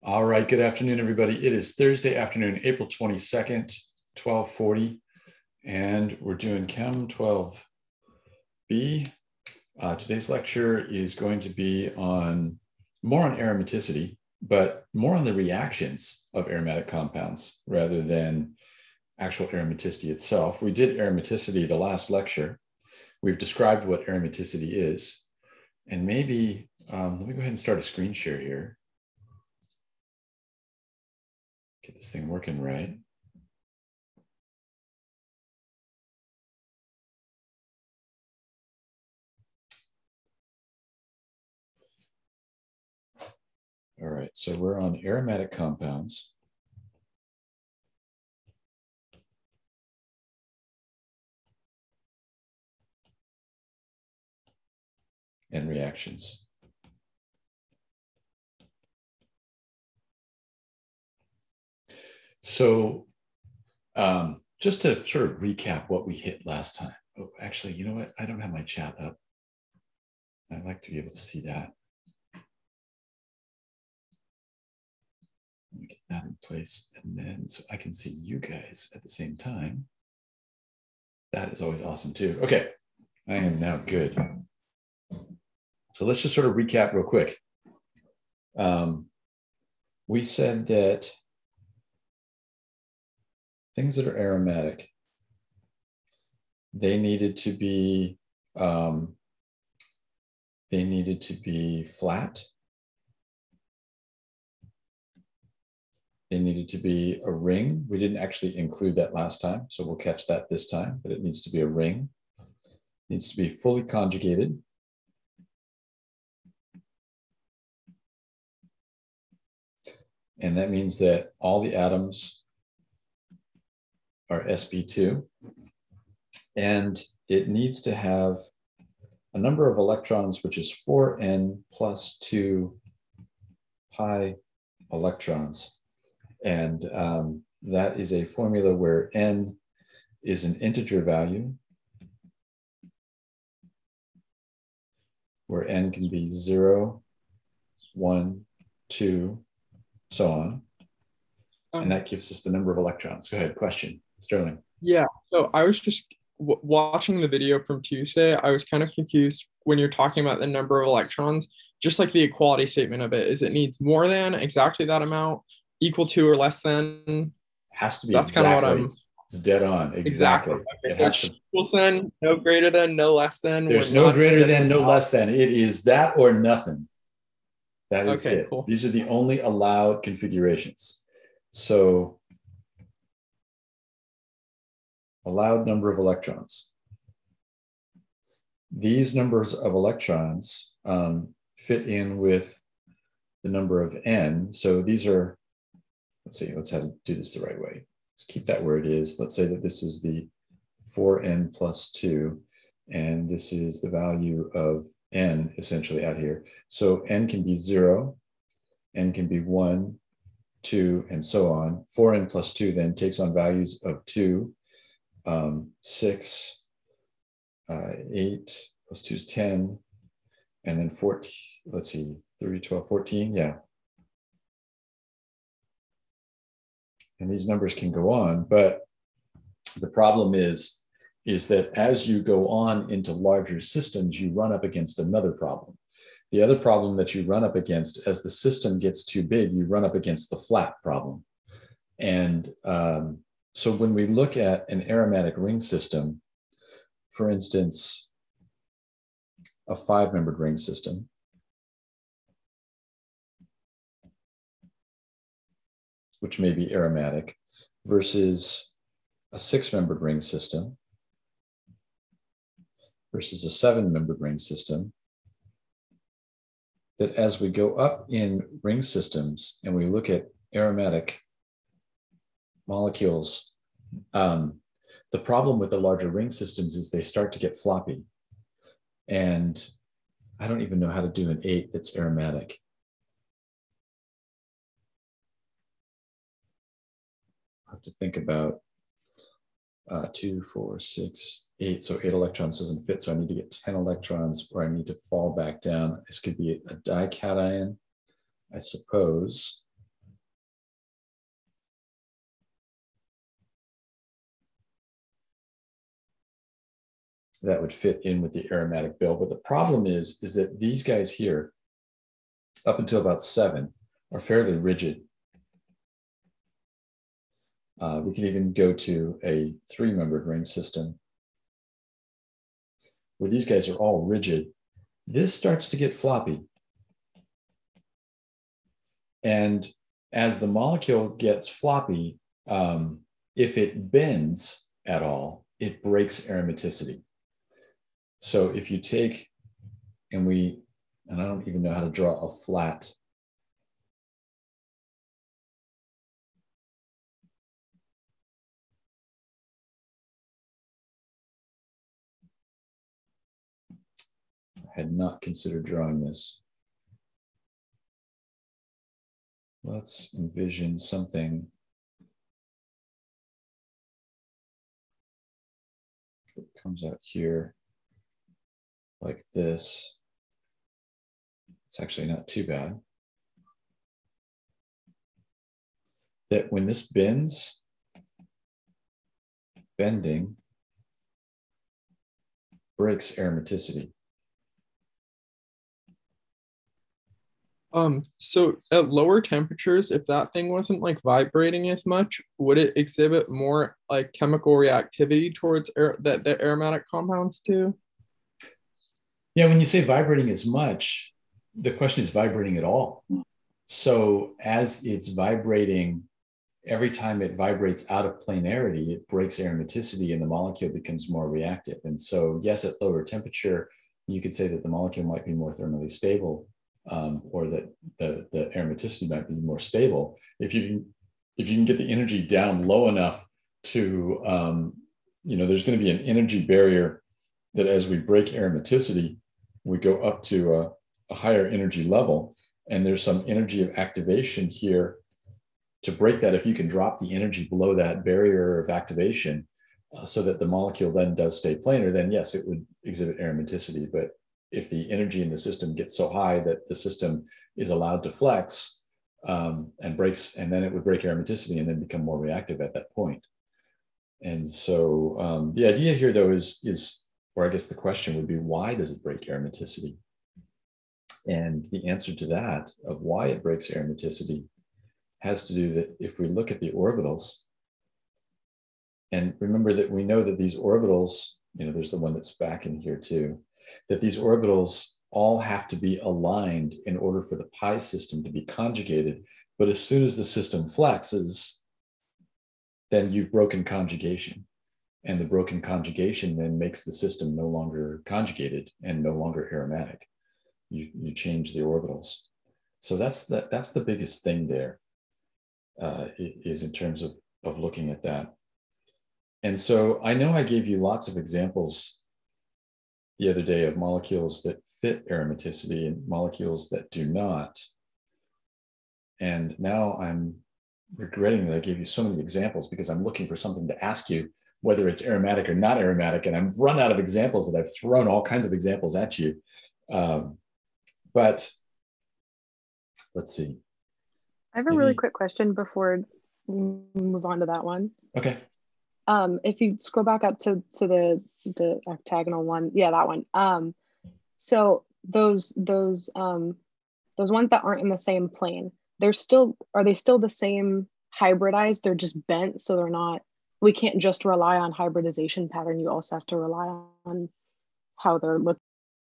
All right, good afternoon, everybody. It is Thursday afternoon, April 22nd, 12:40, and we're doing Chem 12B. Today's lecture is going to be more on aromaticity, but more on the reactions of aromatic compounds rather than actual aromaticity itself. We did aromaticity the last lecture. We've described what aromaticity is, and maybe, let me go ahead and start a screen share here. Get this thing working right. All right, so we're on aromatic compounds. And reactions. So just to sort of recap what we hit last time. Oh, actually, you know what? I don't have my chat up. I'd like to be able to see that. Let me get that in place. And then so I can see you guys at the same time. That is always awesome too. Okay, I am now good. So let's just sort of recap real quick. We said that things that are aromatic, they needed to be flat. They needed to be a ring. We didn't actually include that last time, so we'll catch that this time, but it needs to be a ring. It needs to be fully conjugated. And that means that all the atoms are sp2. And it needs to have a number of electrons, which is 4n plus 2 pi electrons. And that is a formula where n is an integer value, where n can be 0, 1, 2, so on. And that gives us the number of electrons. Go ahead, question, Sterling. Yeah, so I was just watching the video from Tuesday. I was kind of confused when you're talking about the number of electrons, just like the equality statement of it. Is it needs more than exactly that amount, equal to or less than? Has to be. That's exactly. Kind of what I'm. It's dead on. Exactly. Okay, It so has to. Equals than, no greater than, no less than. There's no greater than, no less than. It is that or nothing. That is okay, it. Cool. These are the only allowed configurations. So allowed number of electrons. These numbers of electrons fit in with the number of n. So these are, let's see, let's have to do this the right way. Let's keep that where it is. Let's say that this is the 4n plus 2, and this is the value of n essentially out here. So n can be 0, n can be 1, 2, and so on. 4n plus 2 then takes on values of 2, 6, 8 plus 2 is 10, and then 14, let's see, 3, 12, 14, yeah. And these numbers can go on, but the problem is that as you go on into larger systems, you run up against another problem. The other problem that you run up against as the system gets too big, you run up against the flat problem. And so when we look at an aromatic ring system, for instance, a 5-membered ring system, which may be aromatic, versus a 6-membered ring system, versus a 7-membered ring system, that as we go up in ring systems and we look at aromatic molecules, the problem with the larger ring systems is they start to get floppy. And I don't even know how to do an 8 that's aromatic. I have to think about 2, 4, 6, 8. So 8 electrons doesn't fit. So I need to get 10 electrons, or I need to fall back down. This could be a dication, I suppose. that would fit in with the aromatic bill. But the problem is that these guys here, up until about 7, are fairly rigid. We can even go to a 3-membered ring system where these guys are all rigid. This starts to get floppy. And as the molecule gets floppy, if it bends at all, it breaks aromaticity. So if you take, and I don't even know how to draw a flat. I had not considered drawing this. Let's envision something that comes out here like this. It's actually not too bad. That when this bends, bending breaks aromaticity. So at lower temperatures, if that thing wasn't like vibrating as much, would it exhibit more like chemical reactivity towards the aromatic compounds too? Yeah, when you say vibrating as much, the question is vibrating at all. So as it's vibrating, every time it vibrates out of planarity, it breaks aromaticity and the molecule becomes more reactive. And so yes, at lower temperature, you could say that the molecule might be more thermally stable, or that the aromaticity might be more stable. If you can get the energy down low enough to, there's going to be an energy barrier that as we break aromaticity, we go up to a higher energy level. And there's some energy of activation here to break that. If you can drop the energy below that barrier of activation so that the molecule then does stay planar, then yes, it would exhibit aromaticity. But if the energy in the system gets so high that the system is allowed to flex and breaks, and then it would break aromaticity and then become more reactive at that point. And so the idea here, though, is, or I guess the question would be, why does it break aromaticity? And the answer to that, of why it breaks aromaticity, has to do that if we look at the orbitals, and remember that we know that these orbitals, there's the one that's back in here too, that these orbitals all have to be aligned in order for the pi system to be conjugated. But as soon as the system flexes, then you've broken conjugation. And the broken conjugation then makes the system no longer conjugated and no longer aromatic. You change the orbitals. So that's the biggest thing there, is in terms of looking at that. And so I know I gave you lots of examples the other day of molecules that fit aromaticity and molecules that do not. And now I'm regretting that I gave you so many examples, because I'm looking for something to ask you, whether it's aromatic or not aromatic. And I've run out of examples, that I've thrown all kinds of examples at you. But let's see. I have a really quick question before we move on to that one. Okay. If you scroll back up to the octagonal one, yeah, that one. So those ones that aren't in the same plane, are they still the same hybridized? They're just bent, so they're not. We can't just rely on hybridization pattern. You also have to rely on how they're looking.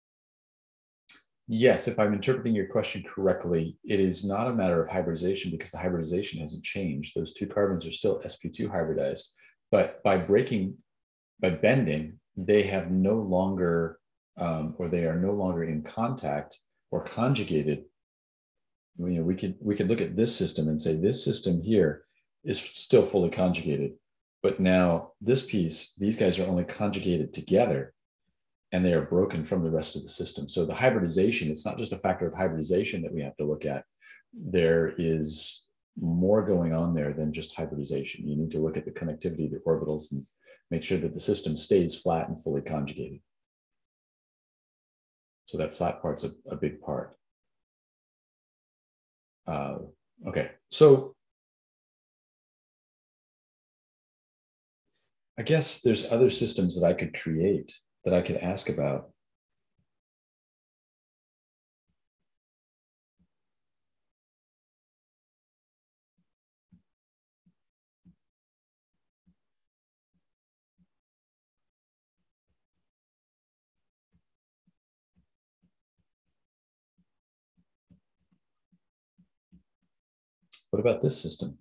Yes, if I'm interpreting your question correctly, it is not a matter of hybridization, because the hybridization hasn't changed. Those 2 carbons are still sp2 hybridized, but by bending, they have no longer, or they are no longer in contact or conjugated. We could look at this system and say this system here is still fully conjugated, but now this piece, these guys are only conjugated together, and they are broken from the rest of the system. So the hybridization, it's not just a factor of hybridization that we have to look at. There is more going on there than just hybridization. You need to look at the connectivity of the orbitals and make sure that the system stays flat and fully conjugated. So that flat part's a big part. Okay, so I guess there's other systems that I could create that I could ask about. What about this system?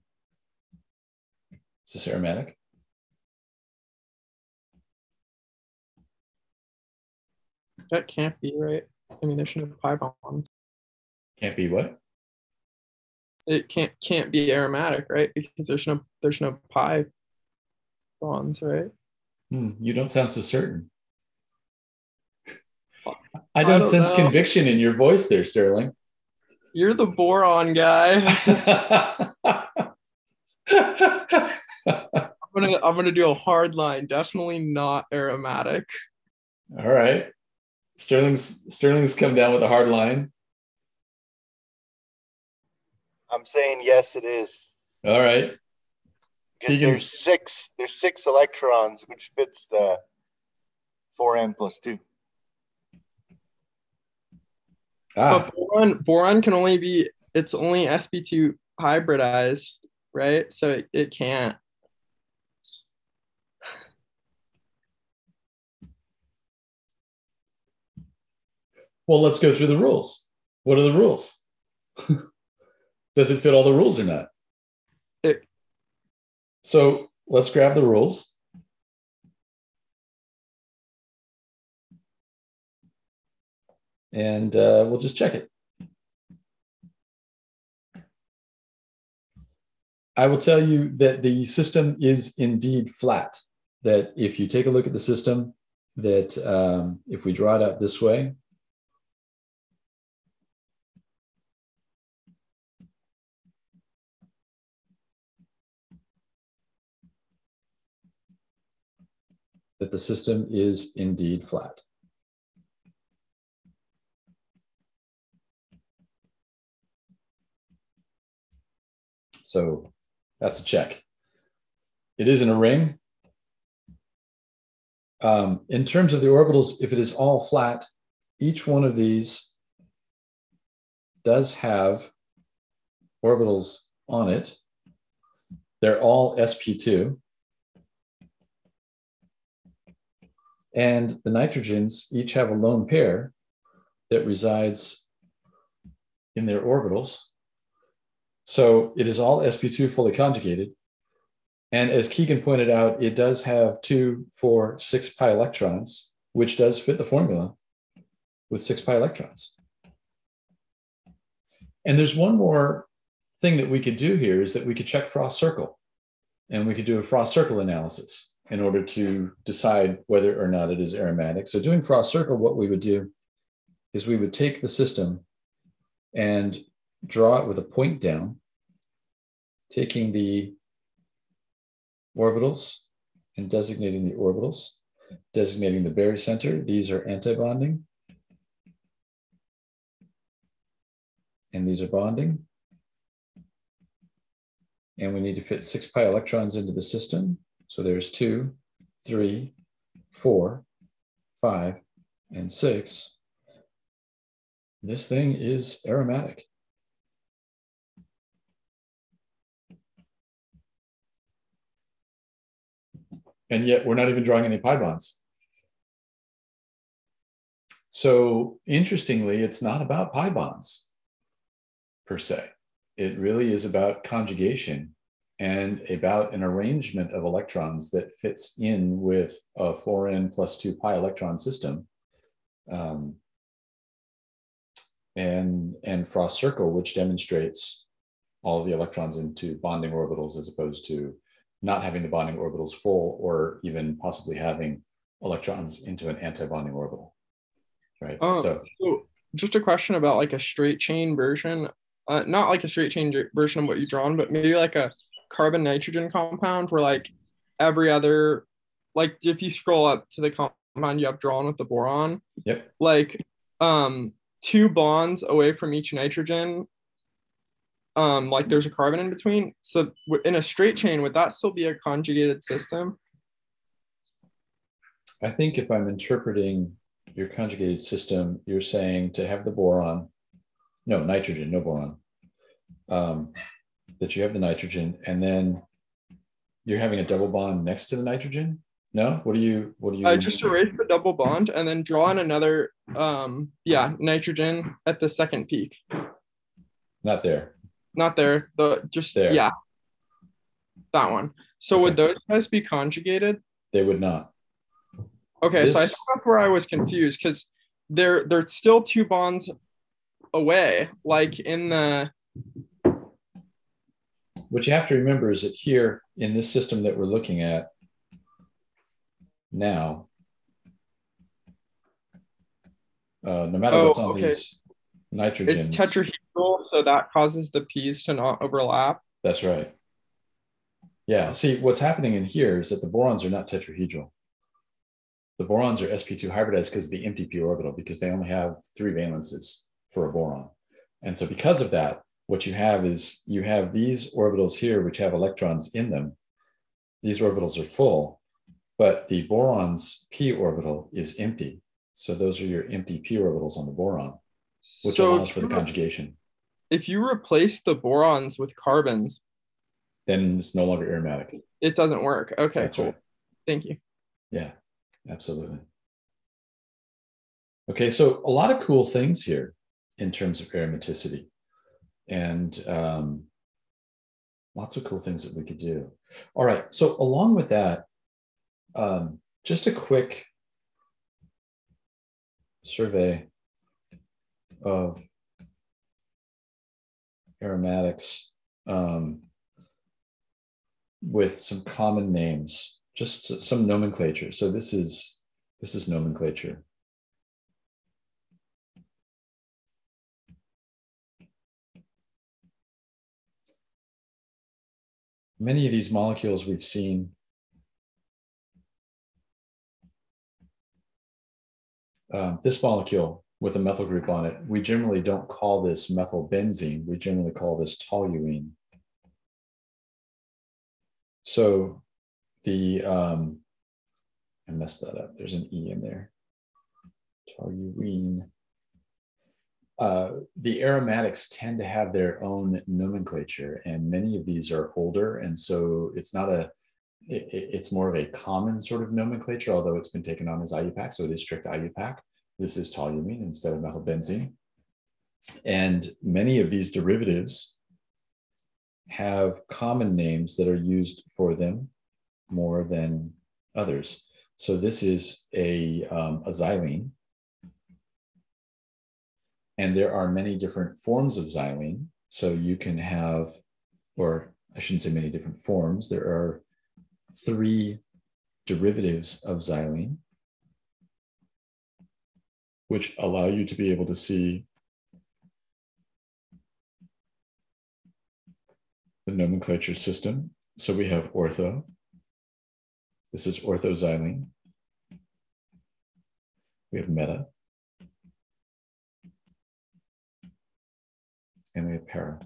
Is this aromatic? That can't be right. I mean, there's no pi bond. Can't be what? It can't be aromatic, right? Because there's no pi bonds, right? You don't sound so certain. I I don't don't sense know. conviction in your voice there, Sterling. You're the boron guy. I'm gonna do a hard line. Definitely not aromatic. All right. Sterling's come down with a hard line. I'm saying yes, it is. All right. Because there's six electrons, which fits the 4n plus 2. But boron can only be, it's only sp2 hybridized, right? So it can't. Well, let's go through the rules. What are the rules? Does it fit all the rules or not? So let's grab the rules. And we'll just check it. I will tell you that the system is indeed flat. That if you take a look at the system, that if we draw it out this way, that the system is indeed flat. So that's a check. It is in a ring. In terms of the orbitals, if it is all flat, each one of these does have orbitals on it. They're all sp2. And the nitrogens each have a lone pair that resides in their orbitals. So it is all sp2 fully conjugated. And as Keegan pointed out, it does have 2, 4, 6 pi electrons, which does fit the formula with 6 pi electrons. And there's one more thing that we could do here is that we could check Frost circle. And we could do a Frost circle analysis in order to decide whether or not it is aromatic. So doing Frost circle, what we would do is we would take the system and draw it with a point down, taking the orbitals and designating the orbitals, designating the barycenter. These are antibonding. And these are bonding. And we need to fit 6 pi electrons into the system. So there's 2, 3, 4, 5, and 6. This thing is aromatic. And yet we're not even drawing any pi bonds. So interestingly, it's not about pi bonds per se. It really is about conjugation and about an arrangement of electrons that fits in with a 4n plus 2 pi electron system. And Frost circle, which demonstrates all of the electrons into bonding orbitals as opposed to not having the bonding orbitals full or even possibly having electrons into an antibonding orbital, right? So just a question about like a straight chain version, not like a straight chain version of what you've drawn, but maybe like a carbon nitrogen compound where like every other, like if you scroll up to the compound you have drawn with the boron, yep, like 2 bonds away from each nitrogen, like there's a carbon in between. So in a straight chain, would that still be a conjugated system? I think if I'm interpreting your conjugated system, you're saying to have the boron, no, nitrogen, no boron, that you have the nitrogen, and then you're having a double bond next to the nitrogen. No, what do you Just erase the double bond and then draw in another nitrogen at the second peak. Not there. Not there. Just there. Yeah, that one. So okay. Would those guys be conjugated? They would not. Okay, so I think that's where I was confused, because they're still 2 bonds away, like in the. What you have to remember is that here in this system that we're looking at now, no matter what's on these nitrogens, it's tetrahedral, so that causes the P's to not overlap. That's right. Yeah, see, what's happening in here is that the borons are not tetrahedral. The borons are sp2 hybridized because of the empty p orbital, because they only have 3 valences for a boron. And so because of that, what you have is you have these orbitals here, which have electrons in them. These orbitals are full, but the boron's p orbital is empty. So those are your empty p orbitals on the boron, which allows for the conjugation. If you replace the borons with carbons, then it's no longer aromatic. It doesn't work. Okay, that's cool. Right. Thank you. Yeah, absolutely. Okay, so a lot of cool things here in terms of aromaticity, and lots of cool things that we could do. All right, so along with that, just a quick survey of aromatics with some common names, just some nomenclature. So this is nomenclature. Many of these molecules we've seen this molecule with a methyl group on it, we generally don't call this methylbenzene. We generally call this toluene. So the, I messed that up. There's an E in there. Toluene. The aromatics tend to have their own nomenclature, and many of these are older. And so it's not it's more of a common sort of nomenclature, although it's been taken on as IUPAC. So it is strict IUPAC. This is toluene instead of methylbenzene. And many of these derivatives have common names that are used for them more than others. So this is a xylene. And there are many different forms of xylene. So you can have, or I shouldn't say many different forms, there are 3 derivatives of xylene, which allow you to be able to see the nomenclature system. So we have ortho. This is orthoxylene. We have meta. And we have para.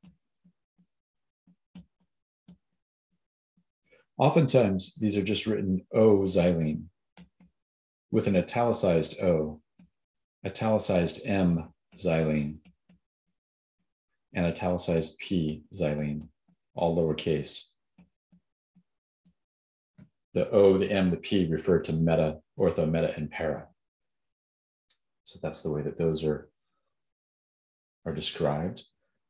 Oftentimes, these are just written O-xylene with an italicized O, italicized M-xylene, and italicized P-xylene, all lowercase. The O, the M, the P refer to meta, ortho, meta, and para. So that's the way that those are described.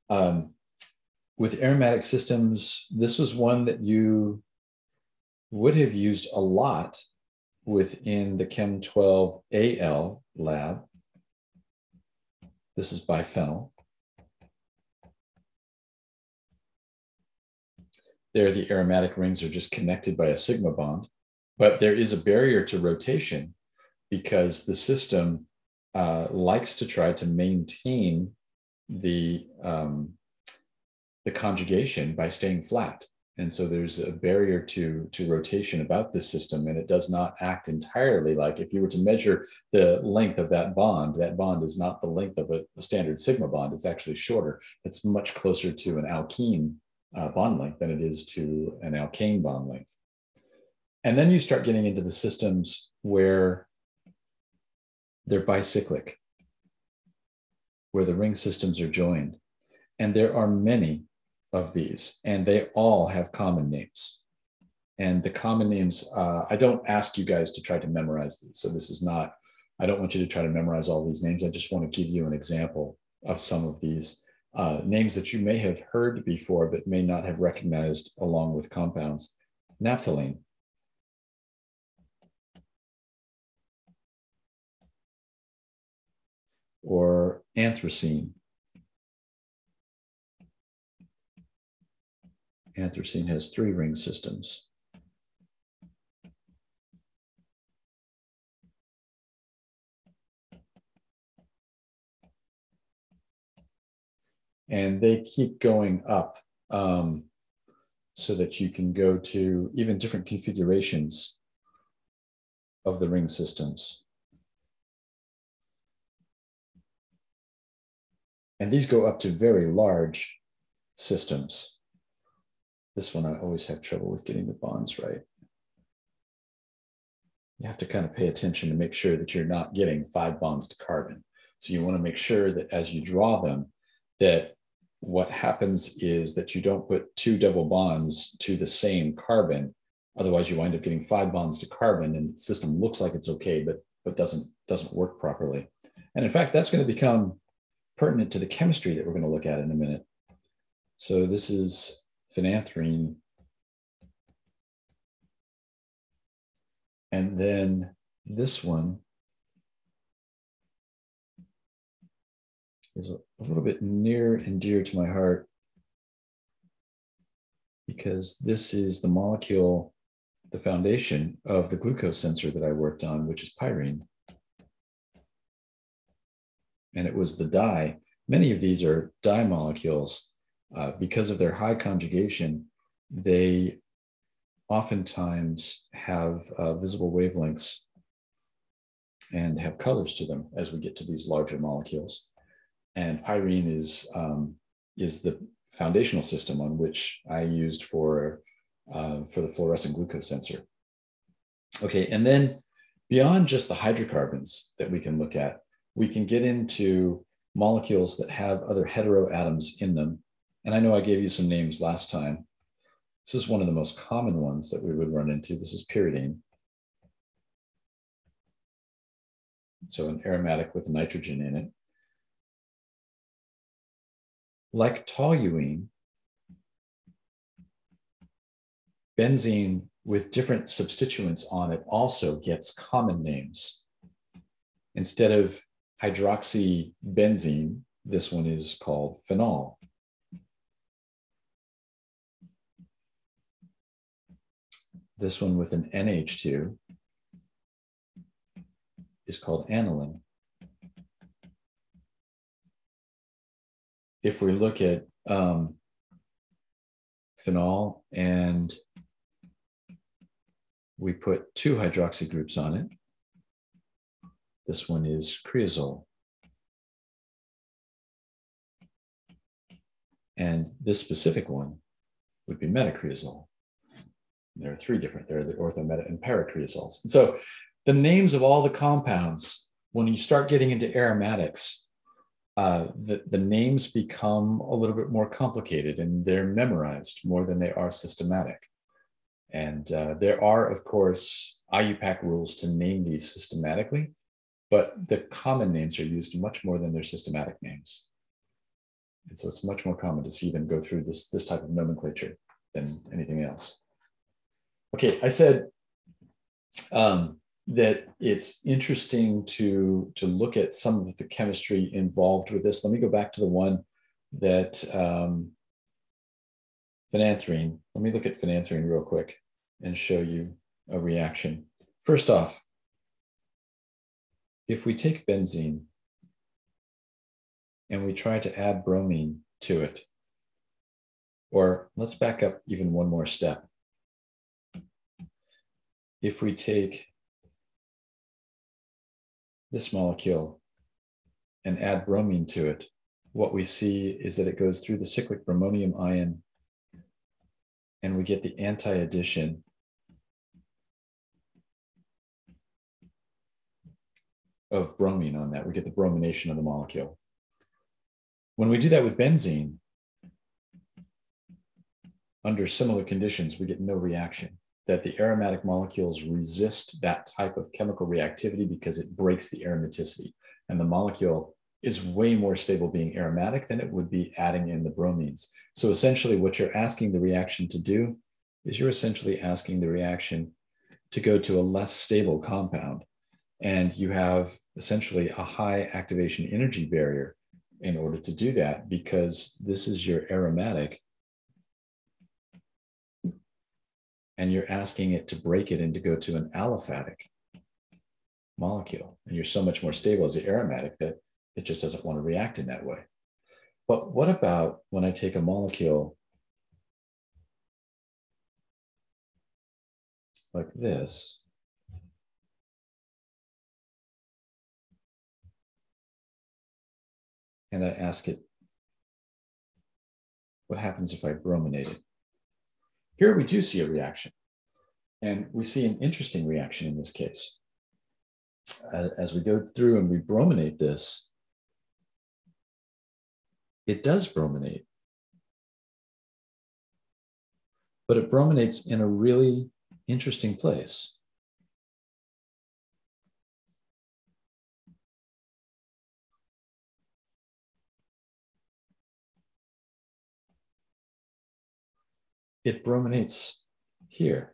With aromatic systems, this was one that you would have used a lot within the Chem 12 AL lab. This is biphenyl. There, the aromatic rings are just connected by a sigma bond, but there is a barrier to rotation because the system likes to try to maintain the conjugation by staying flat. And so there's a barrier to rotation about this system, and it does not act entirely like, if you were to measure the length of that bond is not the length of a standard sigma bond. It's actually shorter. It's much closer to an alkene bond length than it is to an alkane bond length. And then you start getting into the systems where they're bicyclic, where the ring systems are joined. And there are many of these, and they all have common names. And the common names, I don't ask you guys to try to memorize these. So this is not, I don't want you to try to memorize all these names. I just want to give you an example of some of these names that you may have heard before, but may not have recognized along with compounds. Naphthalene. Or anthracene. Anthracene has 3 ring systems. And they keep going up so that you can go to even different configurations of the ring systems. And these go up to very large systems. This one I always have trouble with getting the bonds right. You have to kind of pay attention to make sure that you're not getting 5 bonds to carbon. So you want to make sure that as you draw them, that what happens is that you don't put 2 double bonds to the same carbon. Otherwise, you wind up getting 5 bonds to carbon, and the system looks like it's okay, but doesn't work properly. And in fact, that's going to become pertinent to the chemistry that we're going to look at in a minute. So this is phenanthrene. And then this one is a little bit near and dear to my heart because this is the molecule, the foundation of the glucose sensor that I worked on, which is pyrene. And it was the dye. Many of these are dye molecules. Because of their high conjugation, they oftentimes have visible wavelengths and have colors to them as we get to these larger molecules. And pyrene is the foundational system on which I used for the fluorescent glucose sensor. Okay, and then beyond just the hydrocarbons that we can look at, we can get into molecules that have other heteroatoms in them. And I know I gave you some names last time. This is one of the most common ones that we would run into. This is pyridine. So an aromatic with nitrogen in it. Like toluene, benzene with different substituents on it also gets common names. Instead of hydroxybenzene, this one is called phenol. This one with an NH2 is called aniline. If we look at phenol and we put 2 hydroxy groups on it, this one is creosol. And this specific one would be metacreosol. There are 3 different, there are the ortho, meta, and paracreosols. And so the names of all the compounds, when you start getting into aromatics, the names become a little bit more complicated and they're memorized more than they are systematic. And there are, of course, IUPAC rules to name these systematically, but the common names are used much more than their systematic names. And so it's much more common to see them go through this type of nomenclature than anything else. Okay, I said that it's interesting to look at some of the chemistry involved with this. Let me go back to the one that phenanthrene. Let me look at phenanthrene real quick and show you a reaction. First off, if we take benzene and we try to add bromine to it, or let's back up even one more step. If we take this molecule and add bromine to it, what we see is that it goes through the cyclic bromonium ion and we get the anti-addition of bromine on that. We get the bromination of the molecule. When we do that with benzene, under similar conditions, we get no reaction, that the aromatic molecules resist that type of chemical reactivity because it breaks the aromaticity. And the molecule is way more stable being aromatic than it would be adding in the bromines. So essentially what you're asking the reaction to do is you're essentially asking the reaction to go to a less stable compound. And you have essentially a high activation energy barrier in order to do that, because this is your aromatic and you're asking it to break it and to go to an aliphatic molecule. And you're so much more stable as the aromatic that it just doesn't want to react in that way. But what about when I take a molecule like this, and I ask it, what happens if I brominate it? Here we do see a reaction, and we see an interesting reaction in this case. As we go through and we brominate this, it does brominate, but it brominates in a really interesting place. It brominates here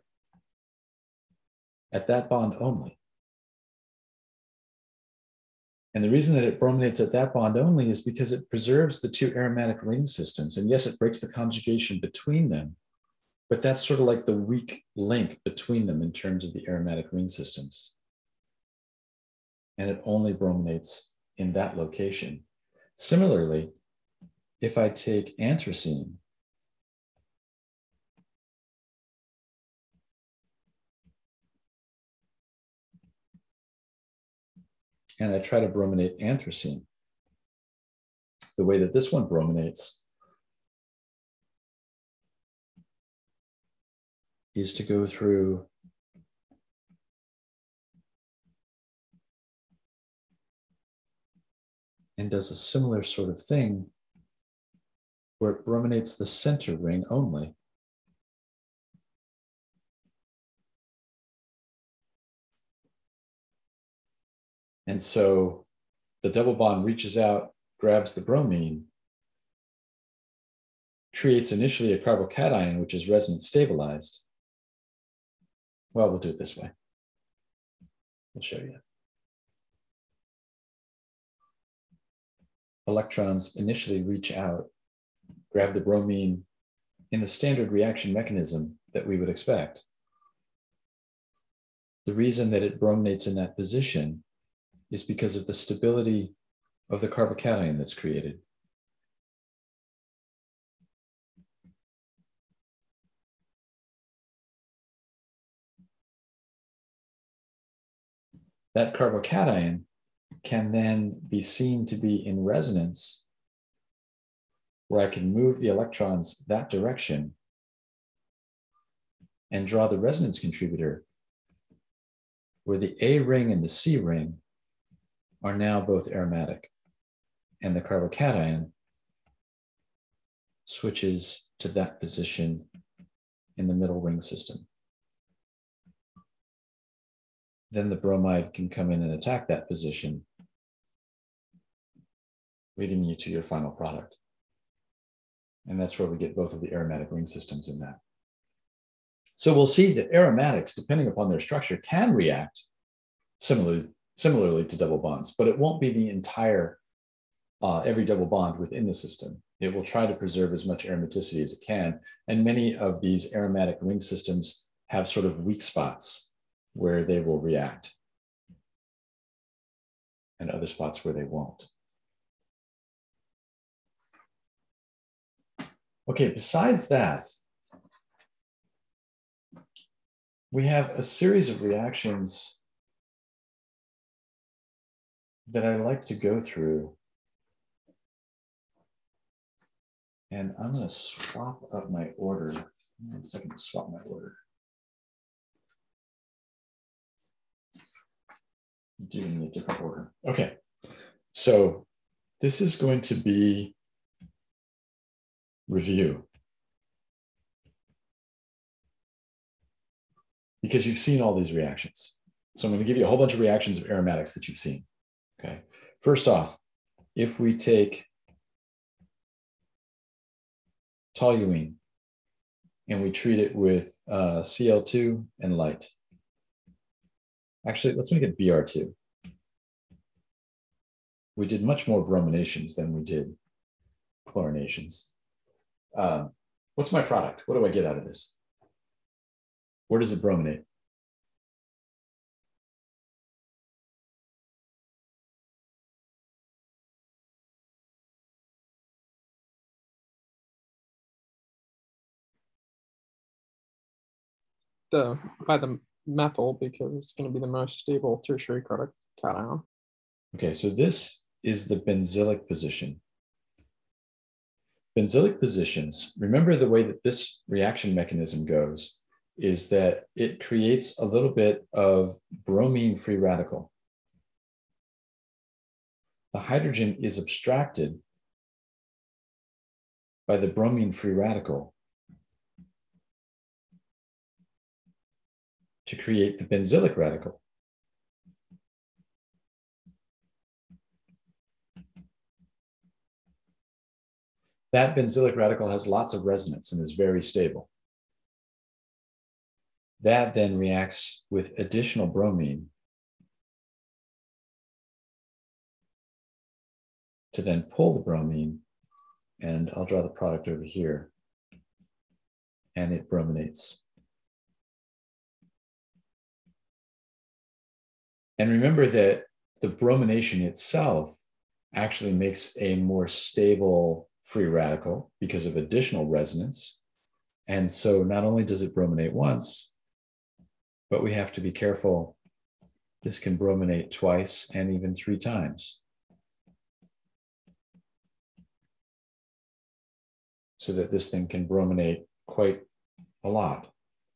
at that bond only. And the reason that it brominates at that bond only is because it preserves the two aromatic ring systems. And yes, it breaks the conjugation between them, but that's sort of like the weak link between them in terms of the aromatic ring systems. And it only brominates in that location. Similarly, if I take anthracene, and I try to brominate anthracene, the way that this one brominates is to go through and does a similar sort of thing where it brominates the center ring only. And so the double bond reaches out, grabs the bromine, creates initially a carbocation, which is resonance stabilized. Well, we'll do it this way. I'll show you. Electrons initially reach out, grab the bromine in the standard reaction mechanism that we would expect. The reason that it brominates in that position is because of the stability of the carbocation that's created. That carbocation can then be seen to be in resonance, where I can move the electrons that direction and draw the resonance contributor, where the A ring and the C ring are now both aromatic, and the carbocation switches to that position in the middle ring system. Then the bromide can come in and attack that position, leading you to your final product. And that's where we get both of the aromatic ring systems in that. So we'll see that aromatics, depending upon their structure, can react similarly to double bonds, but it won't be the entire, every double bond within the system. It will try to preserve as much aromaticity as it can. And many of these aromatic ring systems have sort of weak spots where they will react, and other spots where they won't. Okay, besides that, we have a series of reactions that I like to go through. And I'm going to swap up my order. 1 second to swap my order. do them in a different order. Okay, so this is going to be review. Because you've seen all these reactions. So I'm going to give you a whole bunch of reactions of aromatics that you've seen. Okay, first off, if we take toluene and we treat it with Cl2 and light. Actually, let's make it Br2. We did much more brominations than we did chlorinations. What's my product? What do I get out of this? Where does it brominate? By the methyl, because it's going to be the most stable tertiary cation. Okay, so this is the benzylic position. Benzylic positions, remember the way that this reaction mechanism goes is that it creates a little bit of bromine free radical. The hydrogen is abstracted by the bromine free radical to create the benzylic radical. That benzylic radical has lots of resonance and is very stable. That then reacts with additional bromine to then pull the bromine, and I'll draw the product over here, and it brominates. And remember that the bromination itself actually makes a more stable free radical because of additional resonance. And so not only does it brominate once, but we have to be careful. This can brominate twice and even 3 times. So that this thing can brominate quite a lot.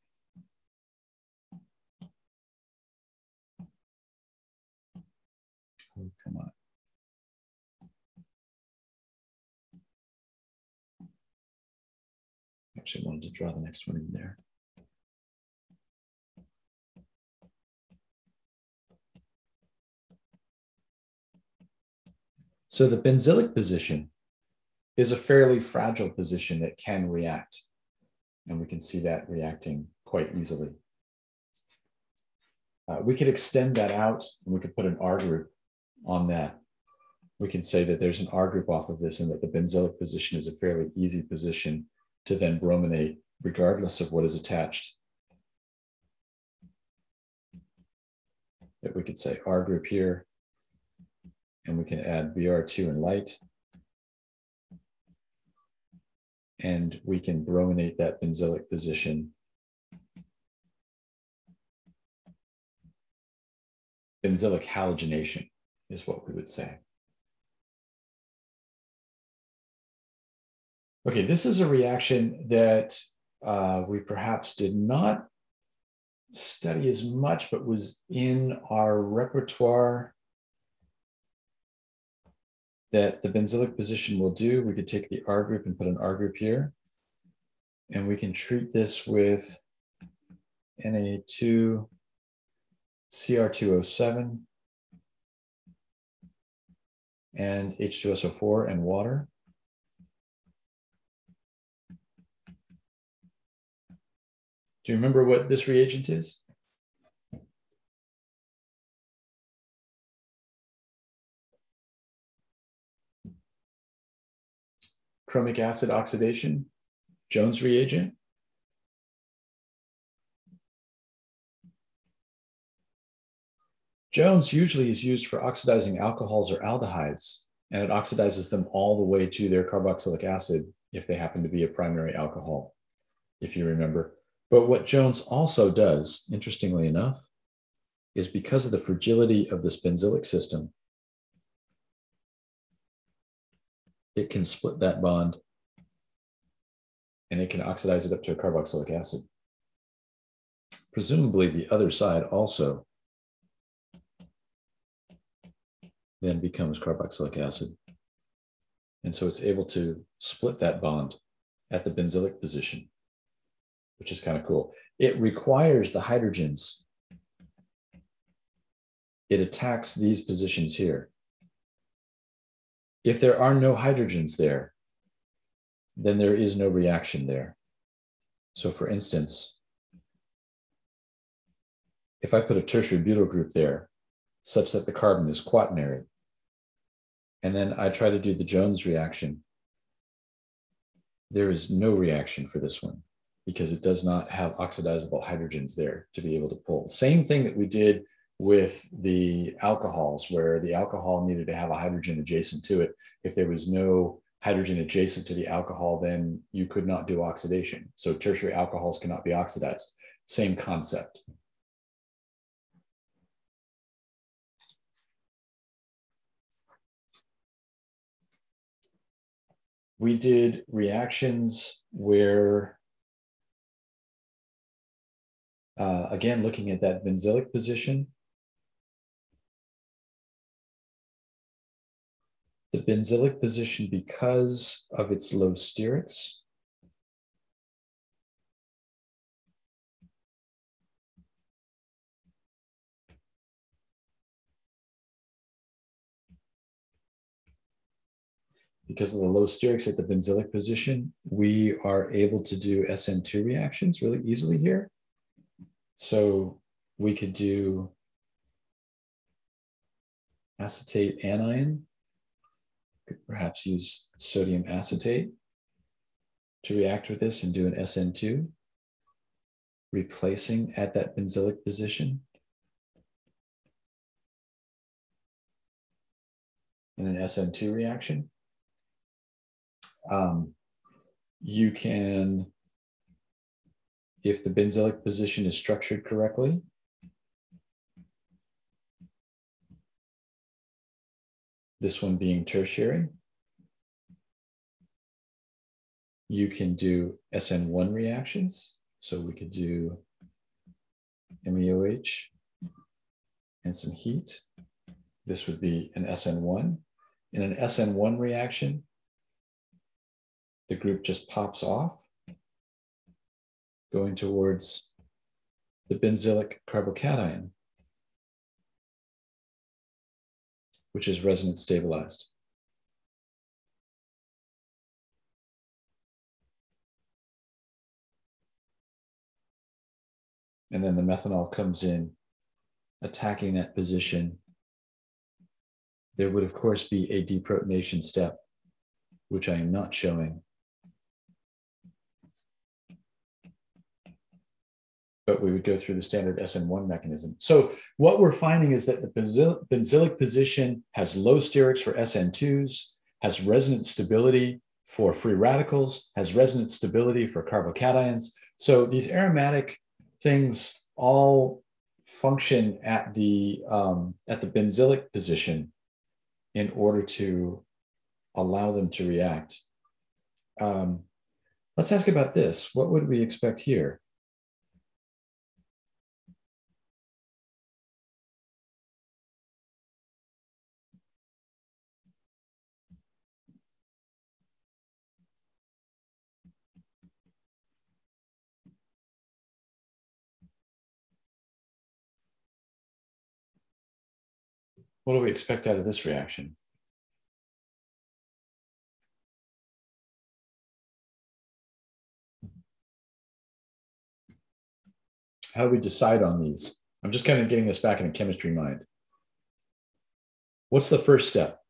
Oh, come on. Actually, I wanted to draw the next one in there. So the benzylic position is a fairly fragile position that can react. And we can see that reacting quite easily. We could extend that out and we could put an R group on that. We can say that there's an R group off of this and that the benzylic position is a fairly easy position to then brominate regardless of what is attached. That we could say R group here, and we can add Br2 and light. And we can brominate that benzylic position. Benzylic halogenation is what we would say. Okay, this is a reaction that we perhaps did not study as much, but was in our repertoire that the benzylic position will do. We could take the R group and put an R group here. And we can treat this with Na2, Cr2O7, and H2SO4 and water. Do you remember what this reagent is? Chromic acid oxidation, Jones reagent. Jones usually is used for oxidizing alcohols or aldehydes, and it oxidizes them all the way to their carboxylic acid if they happen to be a primary alcohol, if you remember. But what Jones also does, interestingly enough, is because of the fragility of this benzylic system, it can split that bond and it can oxidize it up to a carboxylic acid. Presumably the other side also then becomes carboxylic acid. And so it's able to split that bond at the benzylic position, which is kind of cool. It requires the hydrogens. It attacks these positions here. If there are no hydrogens there, then there is no reaction there. So for instance, if I put a tertiary butyl group there, such that the carbon is quaternary, and then I try to do the Jones reaction, there is no reaction for this one because it does not have oxidizable hydrogens there to be able to pull. Same thing that we did with the alcohols, where the alcohol needed to have a hydrogen adjacent to it. If there was no hydrogen adjacent to the alcohol, then you could not do oxidation. So tertiary alcohols cannot be oxidized. Same concept. We did reactions where, again, looking at that benzylic position, the benzylic position, because of its low sterics, because of the low sterics at the benzylic position, we are able to do SN2 reactions really easily here. So we could do acetate anion, could perhaps use sodium acetate to react with this and do an SN2, replacing at that benzylic position. In an SN2 reaction. You can, if the benzylic position is structured correctly, this one being tertiary, you can do SN1 reactions. So we could do MEOH and some heat. This would be an SN1. In an SN1 reaction, the group just pops off, going towards the benzylic carbocation, which is resonance stabilized. And then the methanol comes in, attacking that position. There would, of course, be a deprotonation step, which I am not showing. But we would go through the standard SN1 mechanism. So what we're finding is that the benzylic position has low sterics for SN2s, has resonance stability for free radicals, has resonance stability for carbocations. So these aromatic things all function at the benzylic position in order to allow them to react. Let's ask about this. What would we expect here? What do we expect out of this reaction? How do we decide on these? I'm just kind of getting this back in a chemistry mind. What's the first step?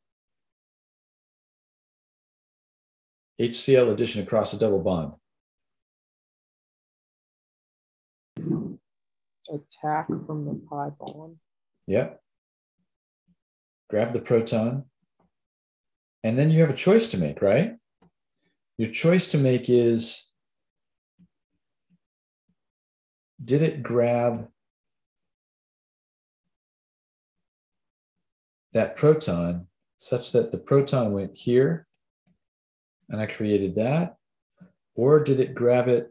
HCl addition across a double bond. Attack from the pi bond. Yep. Grab the proton. And then you have a choice to make, right? Your choice to make is, did it grab that proton such that the proton went here and I created that? Or did it grab it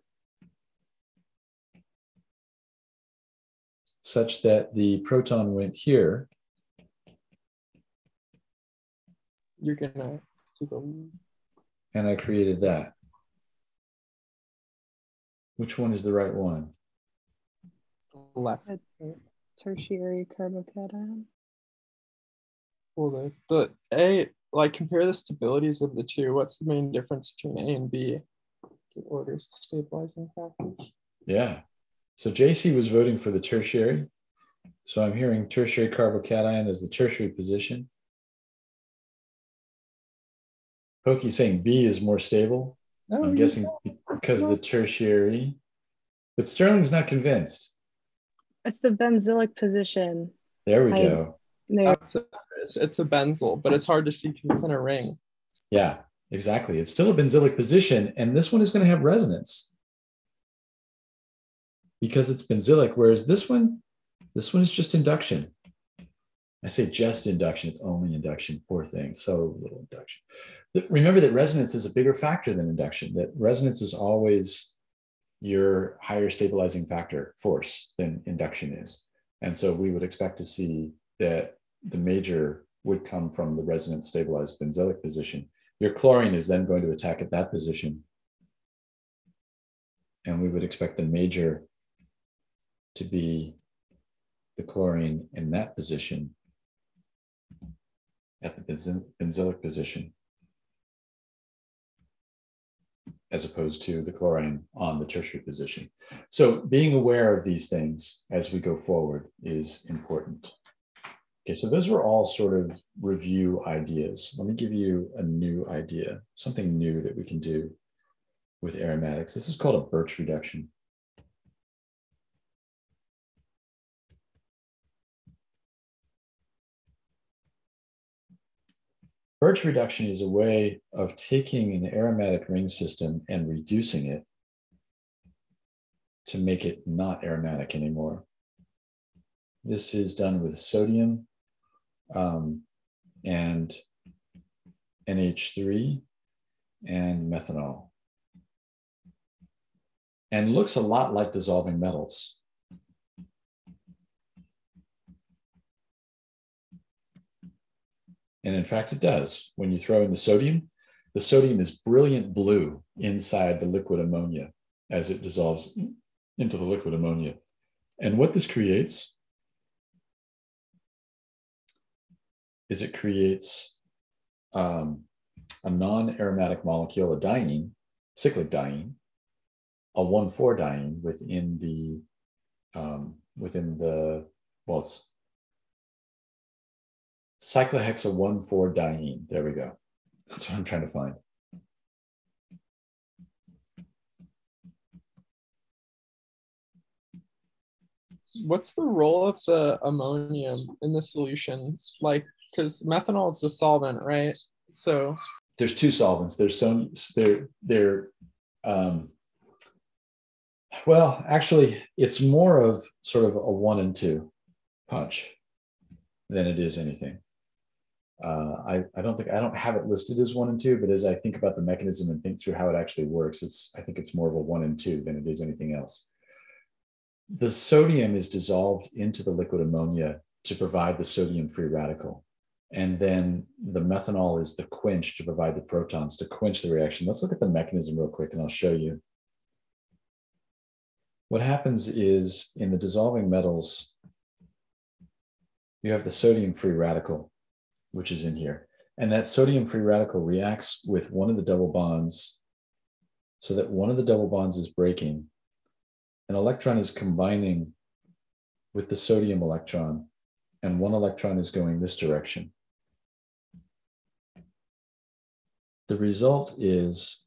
such that the proton went here you're gonna do the. And I created that. Which one is the right one? Left. Tertiary carbocation. Well, the A, like compare the stabilities of the two. What's the main difference between A and B? The orders of stabilizing factors. Yeah. So JC was voting for the tertiary. So I'm hearing tertiary carbocation as the tertiary position. Pokey's saying B is more stable. No, I'm guessing because of the tertiary. But Sterling's not convinced. It's the benzylic position. There we go. It's a benzyl, but it's hard to see because it's in a ring. Yeah, exactly. It's still a benzylic position, and this one is going to have resonance because it's benzylic, whereas this one is just induction. I say just induction, it's only induction. Poor thing, so little induction. Remember that resonance is a bigger factor than induction, that resonance is always your higher stabilizing factor force than induction is. And so we would expect to see that the major would come from the resonance stabilized benzylic position. Your chlorine is then going to attack at that position. And we would expect the major to be the chlorine in that position at the benzylic position, as opposed to the chlorine on the tertiary position. So being aware of these things as we go forward is important. Okay, so those were all sort of review ideas. Let me give you a new idea, something new that we can do with aromatics. This is called a Birch reduction. Birch reduction is a way of taking an aromatic ring system and reducing it to make it not aromatic anymore. This is done with sodium and NH3 and methanol, and looks a lot like dissolving metals. And in fact, it does. When you throw in the sodium is brilliant blue inside the liquid ammonia as it dissolves into the liquid ammonia. And what this creates is it creates a non-aromatic molecule, a diene, cyclic diene, a 1,4-diene within the well, it's cyclohexa 1,4-diene. There we go. That's what I'm trying to find. What's the role of the ammonium in the solution? Like, because methanol is a solvent, right? So there's two solvents. Well, actually, it's more of sort of a 1 and 2 punch than it is anything. I don't have it listed as 1 and 2, but as I think about the mechanism and think through how it actually works, I think it's more of a 1 and 2 than it is anything else. The sodium is dissolved into the liquid ammonia to provide the sodium free radical. And then the methanol is the quench to provide the protons to quench the reaction. Let's look at the mechanism real quick and I'll show you. What happens is in the dissolving metals, you have the sodium free radical, which is in here. And that sodium free radical reacts with one of the double bonds so that one of the double bonds is breaking. An electron is combining with the sodium electron, and one electron is going this direction. The result is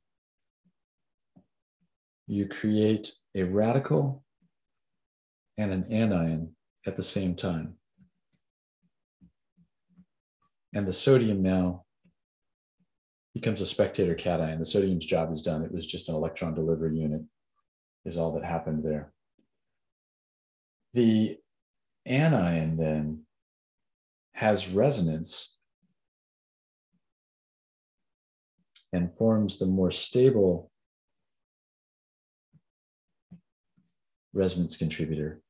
you create a radical and an anion at the same time. And the sodium now becomes a spectator cation. The sodium's job is done. It was just an electron delivery unit, is all that happened there. The anion then has resonance and forms the more stable resonance contributor.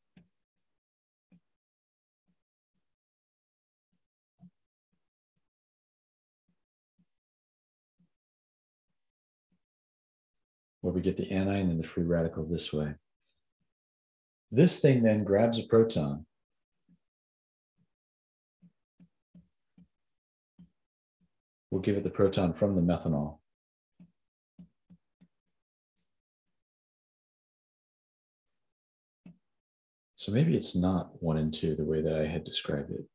where we get the anion and the free radical this way. This thing then grabs a proton. We'll give it the proton from the methanol. So maybe it's not 1 and 2 the way that I had described it.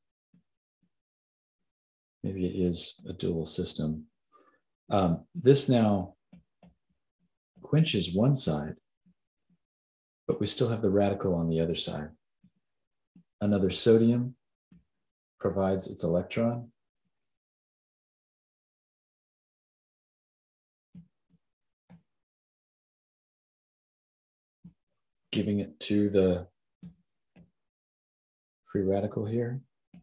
Maybe it is a dual system. This now quenches one side, but we still have the radical on the other side. Another sodium provides its electron. Giving it to the free radical here.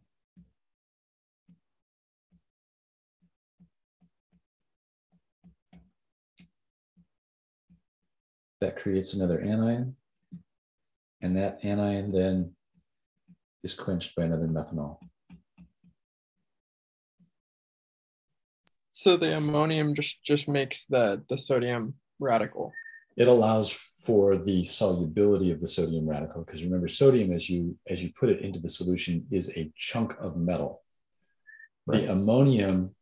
That creates another anion, and that anion then is quenched by another methanol. So the ammonium just makes the sodium radical. It allows for the solubility of the sodium radical, because remember, sodium, as you put it into the solution, is a chunk of metal. Right. The ammonium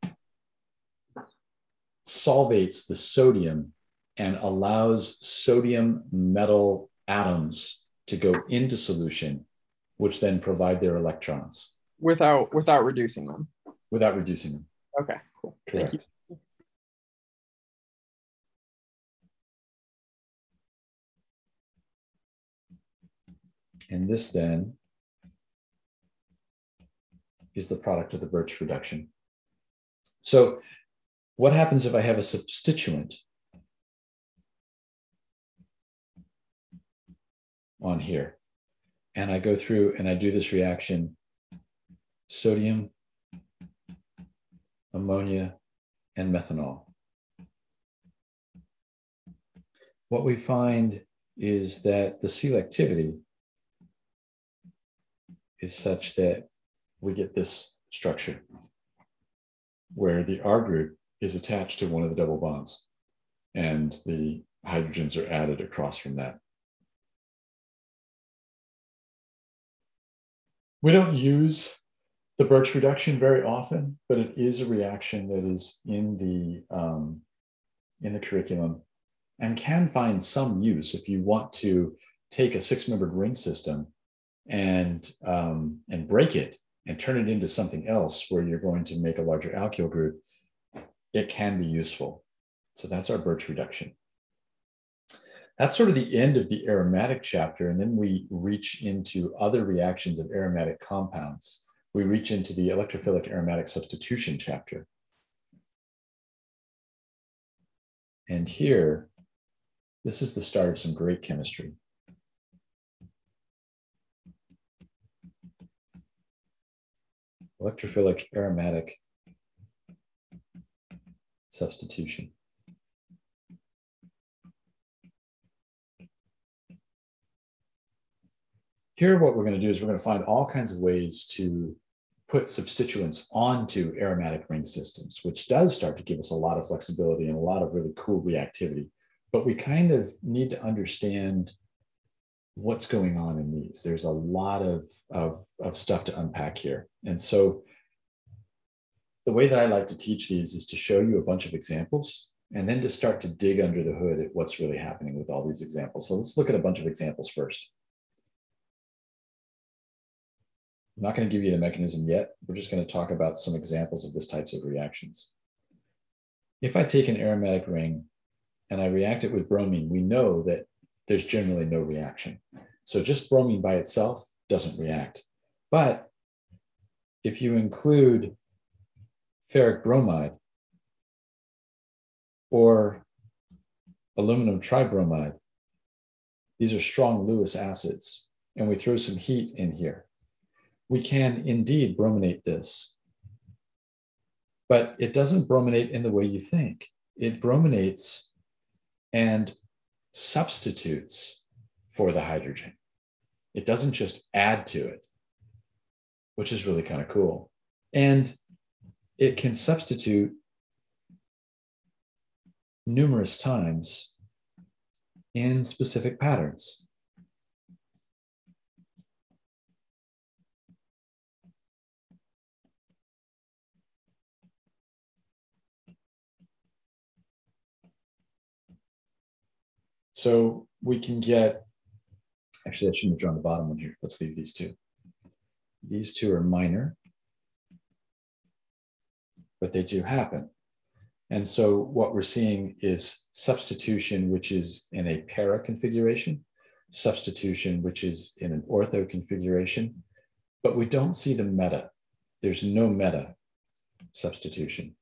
solvates the sodium and allows sodium metal atoms to go into solution, which then provide their electrons. Without reducing them. Without reducing them. Okay, cool. Correct. Thank you. And this then is the product of the Birch reduction. So what happens if I have a substituent on here? And I go through and I do this reaction, sodium, ammonia, and methanol. What we find is that the selectivity is such that we get this structure where the R group is attached to one of the double bonds and the hydrogens are added across from that. We don't use the Birch reduction very often, but it is a reaction that is in the curriculum and can find some use if you want to take a 6-membered ring system and break it and turn it into something else where you're going to make a larger alkyl group. It can be useful. So that's our Birch reduction. That's sort of the end of the aromatic chapter, and then we reach into other reactions of aromatic compounds. We reach into the electrophilic aromatic substitution chapter. And here, this is the start of some great chemistry. Electrophilic aromatic substitution. Here, what we're going to do is we're going to find all kinds of ways to put substituents onto aromatic ring systems, which does start to give us a lot of flexibility and a lot of really cool reactivity. But we kind of need to understand what's going on in these. There's a lot of stuff to unpack here. And so the way that I like to teach these is to show you a bunch of examples and then to start to dig under the hood at what's really happening with all these examples. So let's look at a bunch of examples first. I'm not going to give you the mechanism yet. We're just going to talk about some examples of this types of reactions. If I take an aromatic ring and I react it with bromine, we know that there's generally no reaction. So just bromine by itself doesn't react. But if you include ferric bromide or aluminum tribromide, these are strong Lewis acids, and we throw some heat in here, we can indeed brominate this. But it doesn't brominate in the way you think. It brominates and substitutes for the hydrogen. It doesn't just add to it, which is really kind of cool. And it can substitute numerous times in specific patterns. So we can get, actually I shouldn't have drawn the bottom one here. Let's leave these two. These two are minor, but they do happen. And so what we're seeing is substitution, which is in a para configuration, substitution, which is in an ortho configuration, but we don't see the meta. There's no meta substitution.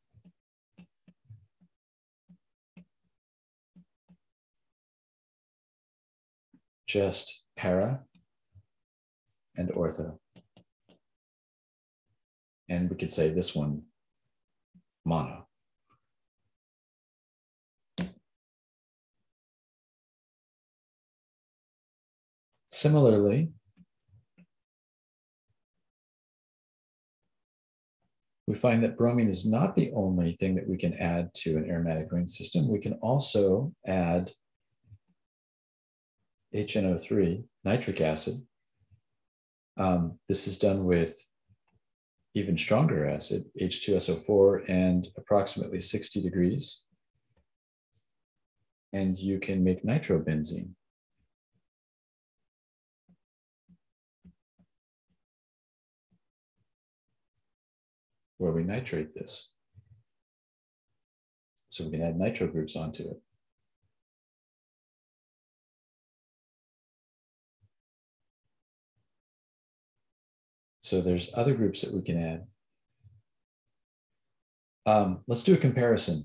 Just para and ortho. And we could say this one mono. Similarly, we find that bromine is not the only thing that we can add to an aromatic ring system. We can also add HNO3, nitric acid. This is done with even stronger acid, H2SO4, and approximately 60 degrees. And you can make nitrobenzene. Where we nitrate this. So we can add nitro groups onto it. So there's other groups that we can add. Let's do a comparison.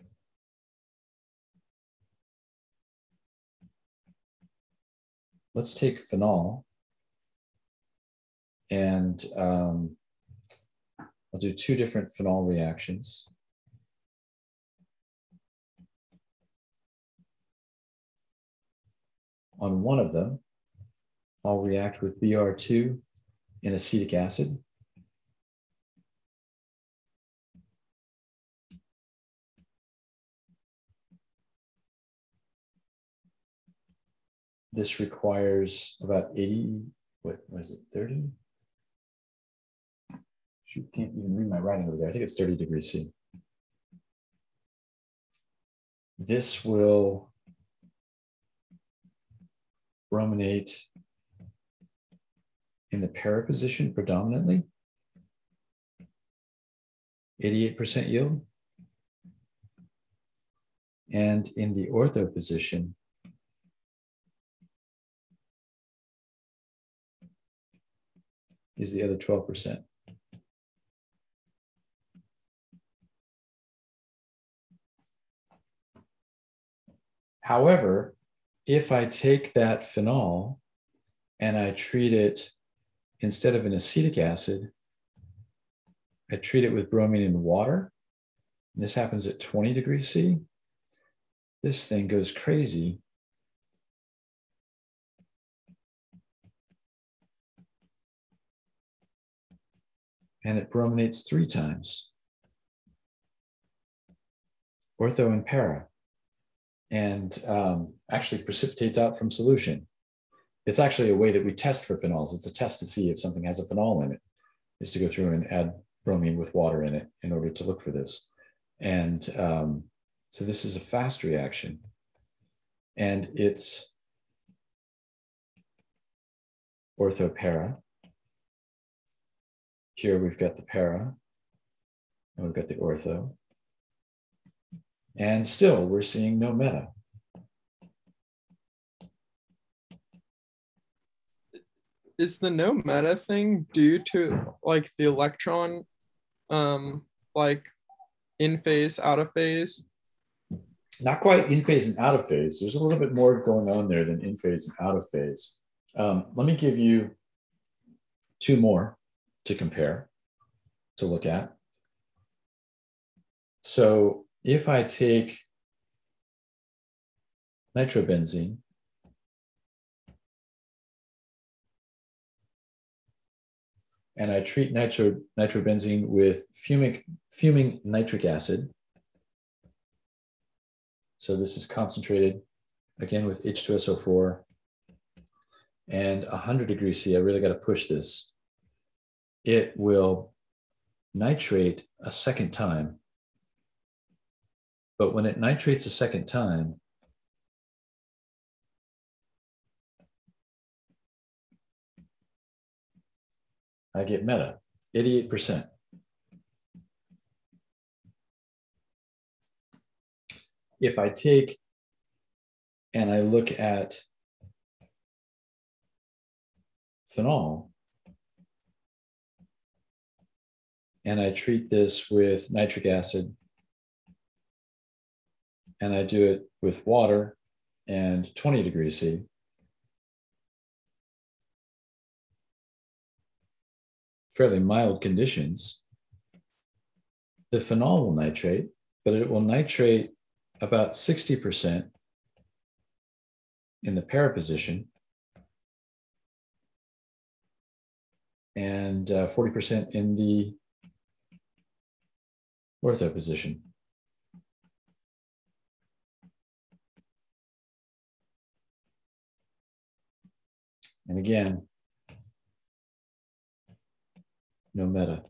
Let's take phenol and I'll do two different phenol reactions. On one of them, I'll react with Br2 in acetic acid. This requires about 80, what is it, 30? Shoot, can't even read my writing over there. I think it's 30 degrees C. This will brominate in the para position predominantly, 88% yield. And in the ortho position, is the other 12%. However, if I take that phenol and I treat it, instead of an acetic acid, I treat it with bromine and water. And this happens at 20 degrees C. This thing goes crazy. And it brominates 3 times. Ortho and para. And actually precipitates out from solution. It's actually a way that we test for phenols. It's a test to see if something has a phenol in it, is to go through and add bromine with water in it in order to look for this. And so this is a fast reaction. And it's ortho-para. Here we've got the para, and we've got the ortho. And still, we're seeing no meta. Is the no meta thing due to like the electron, like in phase, out of phase? Not quite in phase and out of phase. There's a little bit more going on there than in phase and out of phase. Let me give you 2 more to compare, to look at. So if I take nitrobenzene and I treat nitrobenzene with fuming nitric acid, so this is concentrated again with H2SO4, and 100 degrees C, I really got to push this. It will nitrate a second time. But when it nitrates a second time, I get meta, 88%. If I take and I look at phenol, and I treat this with nitric acid, and I do it with water and 20 degrees C, fairly mild conditions, the phenol will nitrate, but it will nitrate about 60% in the para position and 40% in the ortho position. And again, no meta.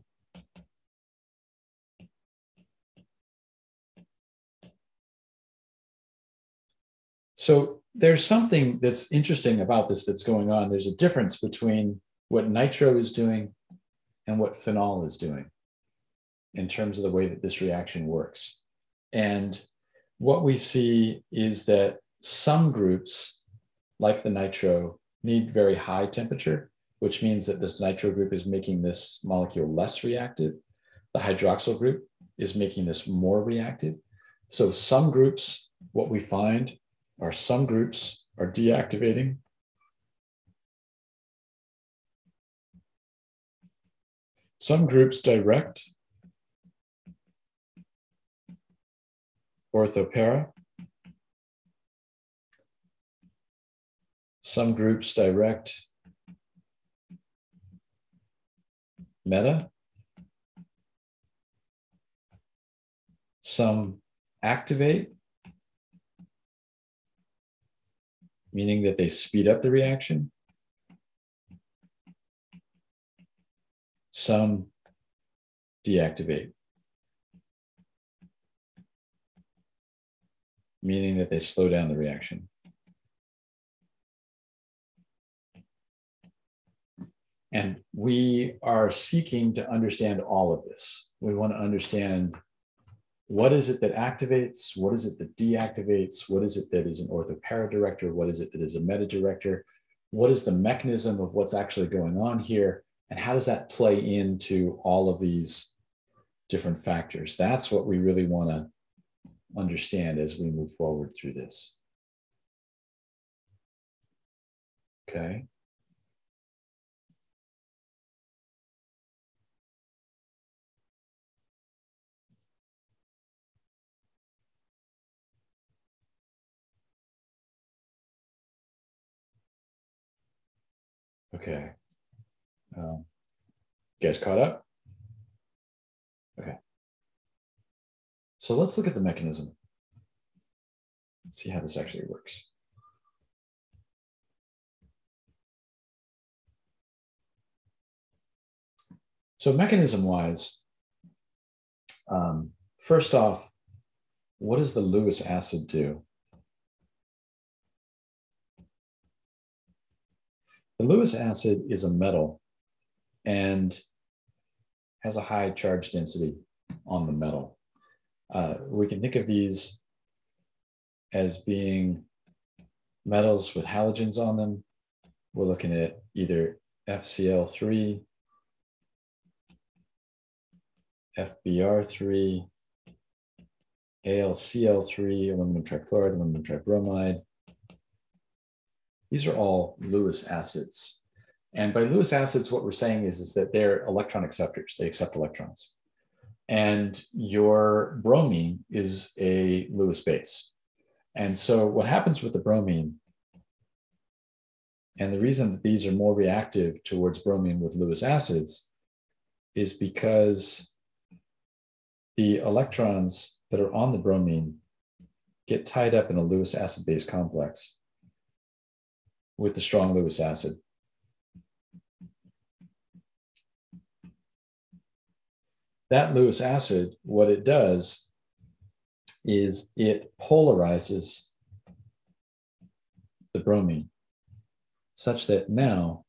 So there's something that's interesting about this that's going on. There's a difference between what nitro is doing and what phenol is doing in terms of the way that this reaction works. And what we see is that some groups, like the nitro, need very high temperature, which means that this nitro group is making this molecule less reactive. The hydroxyl group is making this more reactive. So some groups, what we find are some groups are deactivating. Some groups direct orthopara. Some groups direct meta. Some activate, meaning that they speed up the reaction. Some deactivate, meaning that they slow down the reaction. And we are seeking to understand all of this. We want to understand what is it that activates, what is it that deactivates, what is it that is an orthopara director, what is it that is a meta director, what is the mechanism of what's actually going on here, and how does that play into all of these different factors? That's what we really want to understand as we move forward through this. Okay. Okay. You guys caught up? Okay. So let's look at the mechanism. Let's see how this actually works. So mechanism-wise, first off, what does the Lewis acid do? The Lewis acid is a metal and has a high charge density on the metal. We can think of these as being metals with halogens on them. We're looking at either FCl3, FBr3, AlCl3, aluminum trichloride, aluminum tribromide. These are all Lewis acids. And by Lewis acids, what we're saying is that they're electron acceptors. They accept electrons. And your bromine is a Lewis base. And so what happens with the bromine, and the reason that these are more reactive towards bromine with Lewis acids, is because the electrons that are on the bromine get tied up in a Lewis acid-base complex with the strong Lewis acid. That Lewis acid, what it does is it polarizes the bromine such that now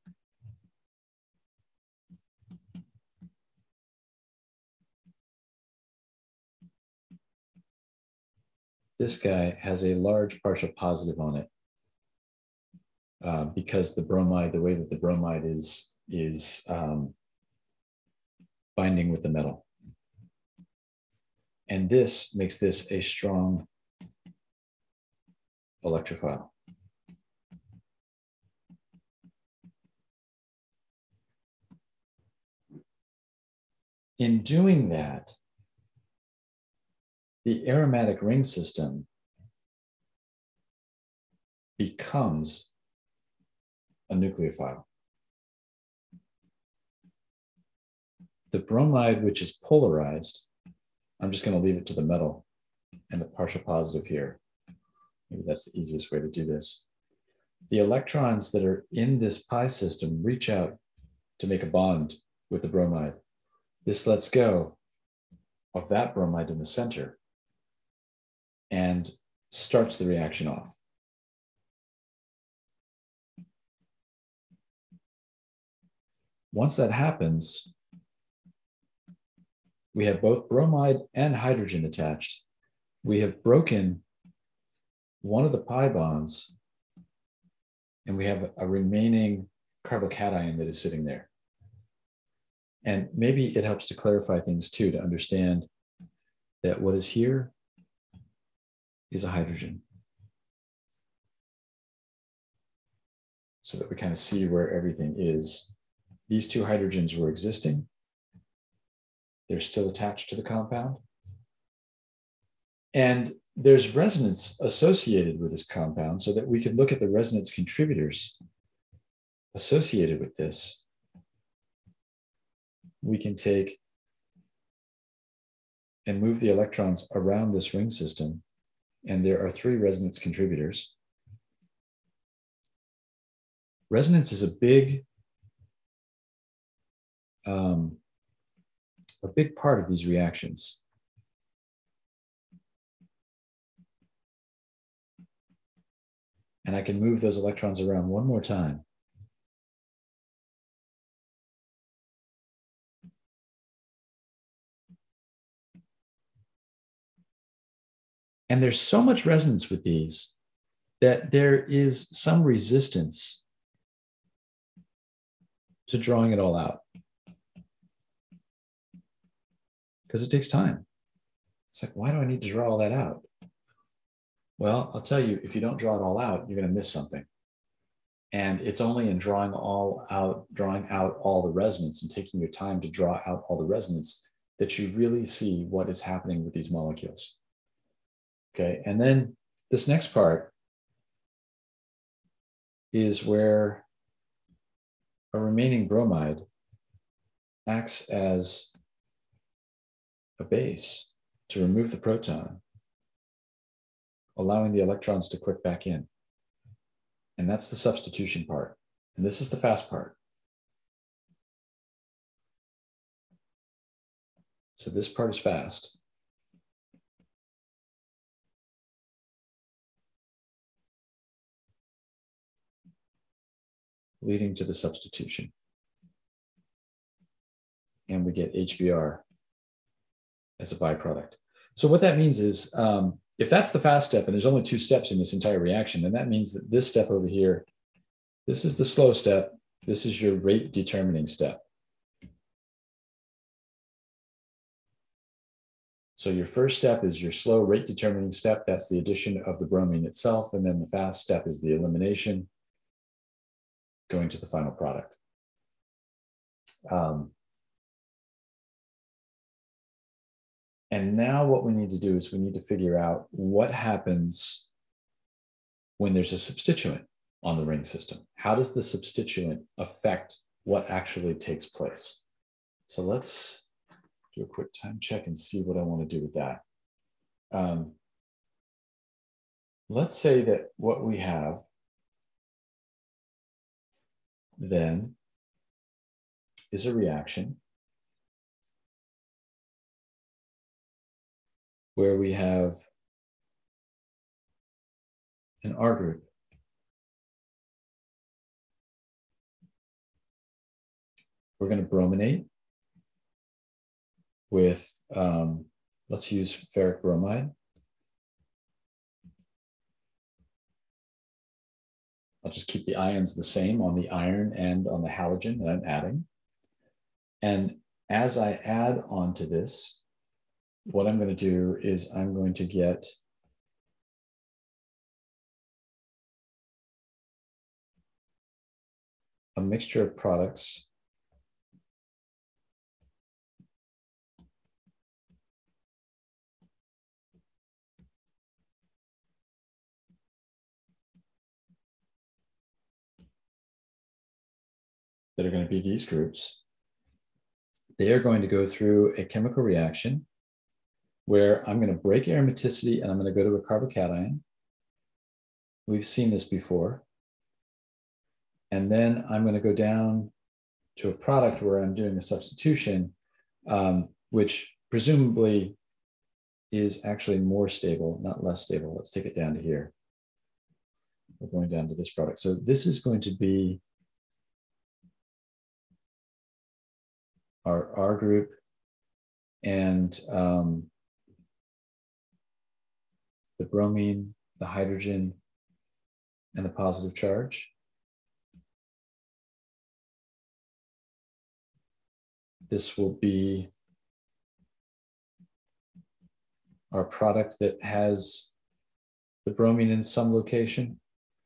this guy has a large partial positive on it because the bromide, the way that the bromide is binding with the metal. And this makes this a strong electrophile. In doing that, the aromatic ring system becomes a nucleophile. The bromide, which is polarized, I'm just going to leave it to the metal and the partial positive here. Maybe that's the easiest way to do this. The electrons that are in this pi system reach out to make a bond with the bromide. This lets go of that bromide in the center and starts the reaction off. Once that happens, we have both bromide and hydrogen attached. We have broken one of the pi bonds, and we have a remaining carbocation that is sitting there. And maybe it helps to clarify things too, to understand that what is here is a hydrogen. So that we kind of see where everything is. These two hydrogens were existing. They're still attached to the compound. And there's resonance associated with this compound so that we can look at the resonance contributors associated with this. We can take and move the electrons around this ring system. And there are 3 resonance contributors. Resonance is a big part of these reactions. And I can move those electrons around one more time. And there's so much resonance with these that there is some resistance to drawing it all out. Because it takes time. It's like, why do I need to draw all that out? Well, I'll tell you, if you don't draw it all out, you're going to miss something. And it's only in drawing out all the resonance and taking your time to draw out all the resonance that you really see what is happening with these molecules. Okay, and then this next part is where a remaining bromide acts as a base to remove the proton, allowing the electrons to click back in. And that's the substitution part. And this is the fast part. So this part is fast. Leading to the substitution. And we get HBr as a byproduct. So what that means is, if that's the fast step, and there's only 2 steps in this entire reaction, then that means that this step over here, this is the slow step, this is your rate determining step. So your first step is your slow rate determining step, that's the addition of the bromine itself, and then the fast step is the elimination, going to the final product. And now what we need to do is we need to figure out what happens when there's a substituent on the ring system. How does the substituent affect what actually takes place? So let's do a quick time check and see what I want to do with that. let's say that what we have then is a reaction where we have an R group. We're going to brominate with, let's use ferric bromide. I'll just keep the ions the same on the iron and on the halogen that I'm adding. And as I add onto this, what I'm going to do is I'm going to get a mixture of products that are going to be these groups. They are going to go through a chemical reaction where I'm going to break aromaticity and I'm going to go to a carbocation. We've seen this before. And then I'm going to go down to a product where I'm doing a substitution, which presumably is actually more stable, not less stable. Let's take it down to here. We're going down to this product. So this is going to be our R group, and the bromine, the hydrogen, and the positive charge. This will be our product that has the bromine in some location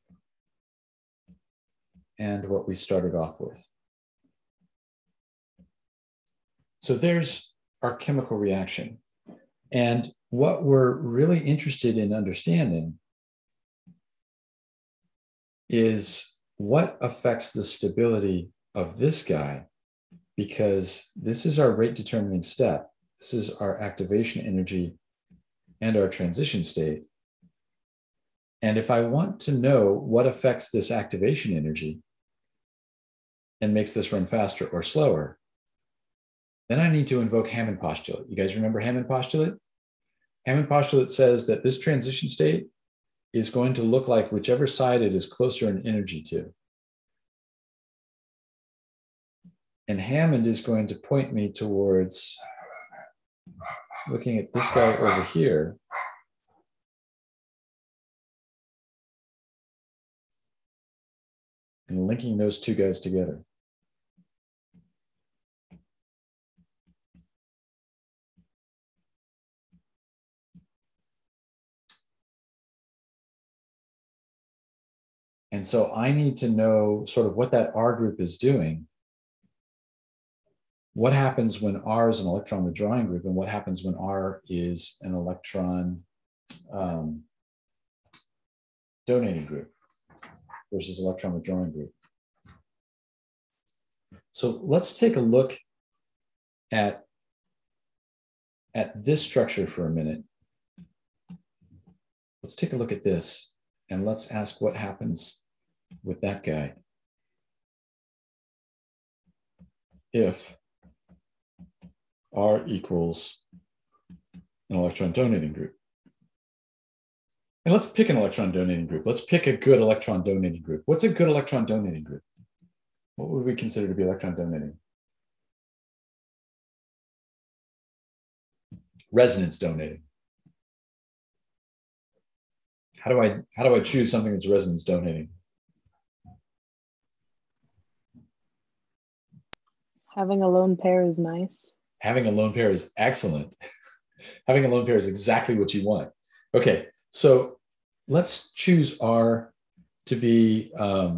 and what we started off with. So there's our chemical reaction. And what we're really interested in understanding is what affects the stability of this guy, because this is our rate determining step. This is our activation energy and our transition state. And if I want to know what affects this activation energy and makes this run faster or slower, then I need to invoke Hammond postulate. You guys remember Hammond postulate? Hammond postulate says that this transition state is going to look like whichever side it is closer in energy to. And Hammond is going to point me towards looking at this guy over here. And linking those two guys together. And so I need to know sort of what that R group is doing. What happens when R is an electron withdrawing group, and what happens when R is an electron donating group versus electron withdrawing group. So let's take a look at this structure for a minute. Let's take a look at this and let's ask what happens with that guy if R equals an electron donating group. And let's pick an electron donating group. Let's pick a good electron donating group. What's a good electron donating group? What would we consider to be electron donating? Resonance donating. How do I choose something that's resonance donating? Having a lone pair is nice. Having a lone pair is excellent. Having a lone pair is exactly what you want. Okay, so let's choose R to be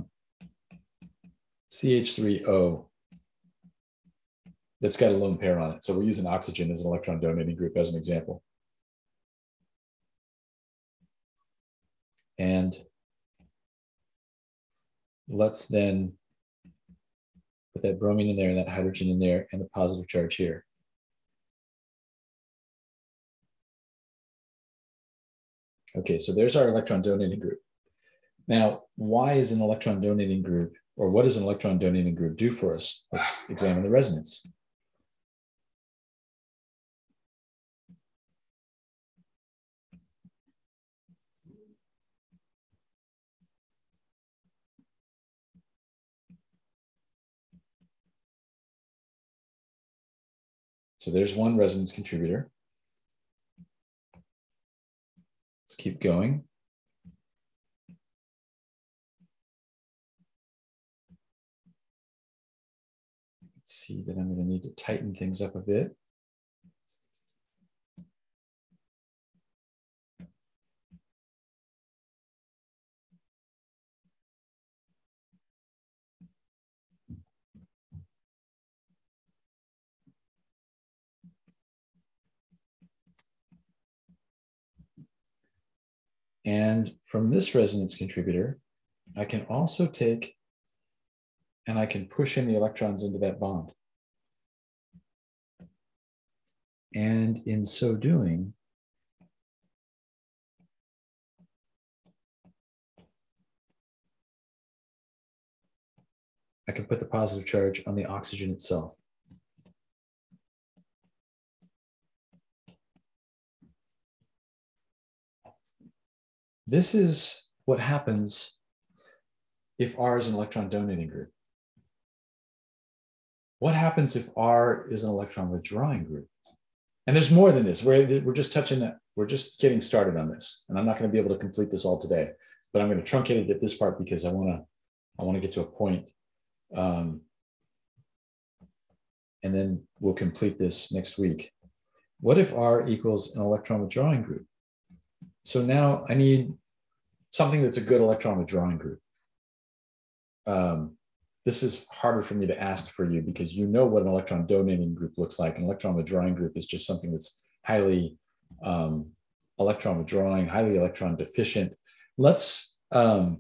CH3O that's got a lone pair on it. So we're using oxygen as an electron donating group as an example. And let's then put that bromine in there and that hydrogen in there and the positive charge here. Okay, so there's our electron donating group. Now, why is an electron donating group, or what does an electron donating group do for us? Let's examine the resonance. So there's one resonance contributor. Let's keep going. Let's see that I'm going to need to tighten things up a bit. And from this resonance contributor, I can also take and I can push in the electrons into that bond. And in so doing, I can put the positive charge on the oxygen itself. This is what happens if R is an electron donating group. What happens if R is an electron withdrawing group? And there's more than this. We're just touching that. We're just getting started on this. And I'm not going to be able to complete this all today, but I'm going to truncate it at this part because I want to get to a point. And then we'll complete this next week. What if R equals an electron withdrawing group? So now I need something that's a good electron withdrawing group. This is harder for me to ask for you because you know what an electron donating group looks like. An electron withdrawing group is just something that's highly electron withdrawing, highly electron deficient. Let's I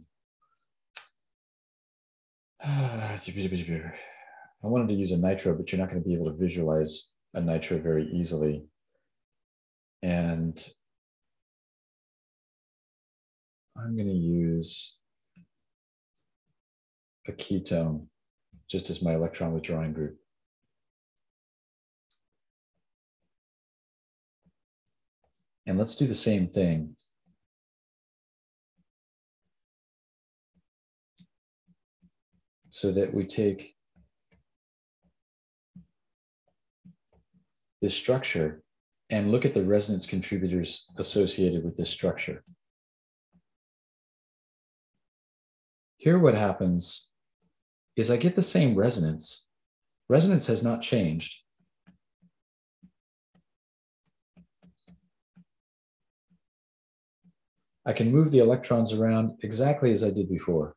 wanted to use a nitro, but you're not going to be able to visualize a nitro very easily. And I'm going to use a ketone just as my electron withdrawing group. And let's do the same thing. So that we take this structure and look at the resonance contributors associated with this structure. Here what happens is I get the same resonance. Resonance has not changed. I can move the electrons around exactly as I did before.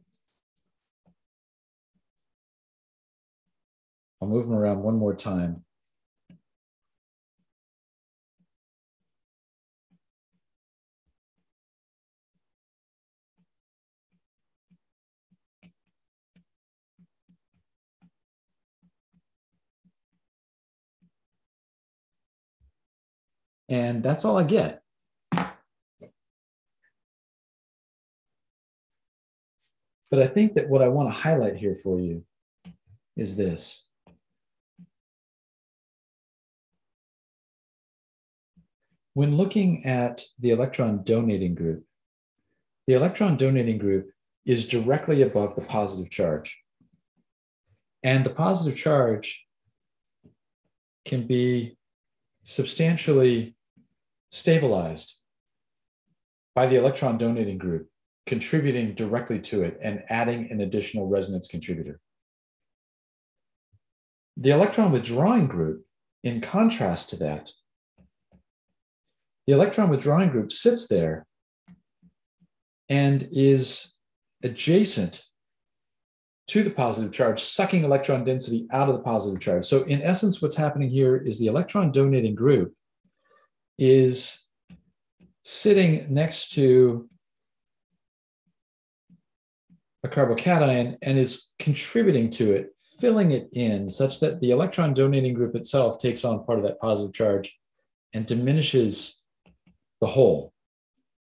I'll move them around one more time. And that's all I get. But I think that what I want to highlight here for you is this. When looking at the electron donating group, the electron donating group is directly above the positive charge. And the positive charge can be substantially stabilized by the electron donating group, contributing directly to it and adding an additional resonance contributor. The electron withdrawing group, in contrast to that, the electron withdrawing group sits there and is adjacent to the positive charge, sucking electron density out of the positive charge. So in essence, what's happening here is the electron donating group is sitting next to a carbocation and is contributing to it, filling it in such that the electron donating group itself takes on part of that positive charge and diminishes the whole.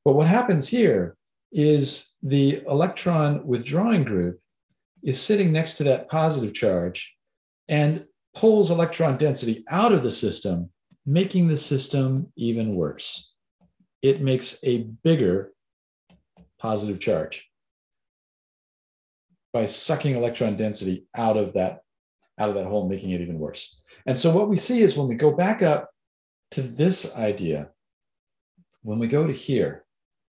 But what happens here is the electron withdrawing group is sitting next to that positive charge and pulls electron density out of the system, making the system even worse. It makes a bigger positive charge by sucking electron density out of that hole, making it even worse. And so what we see is when we go back up to this idea, when we go to here,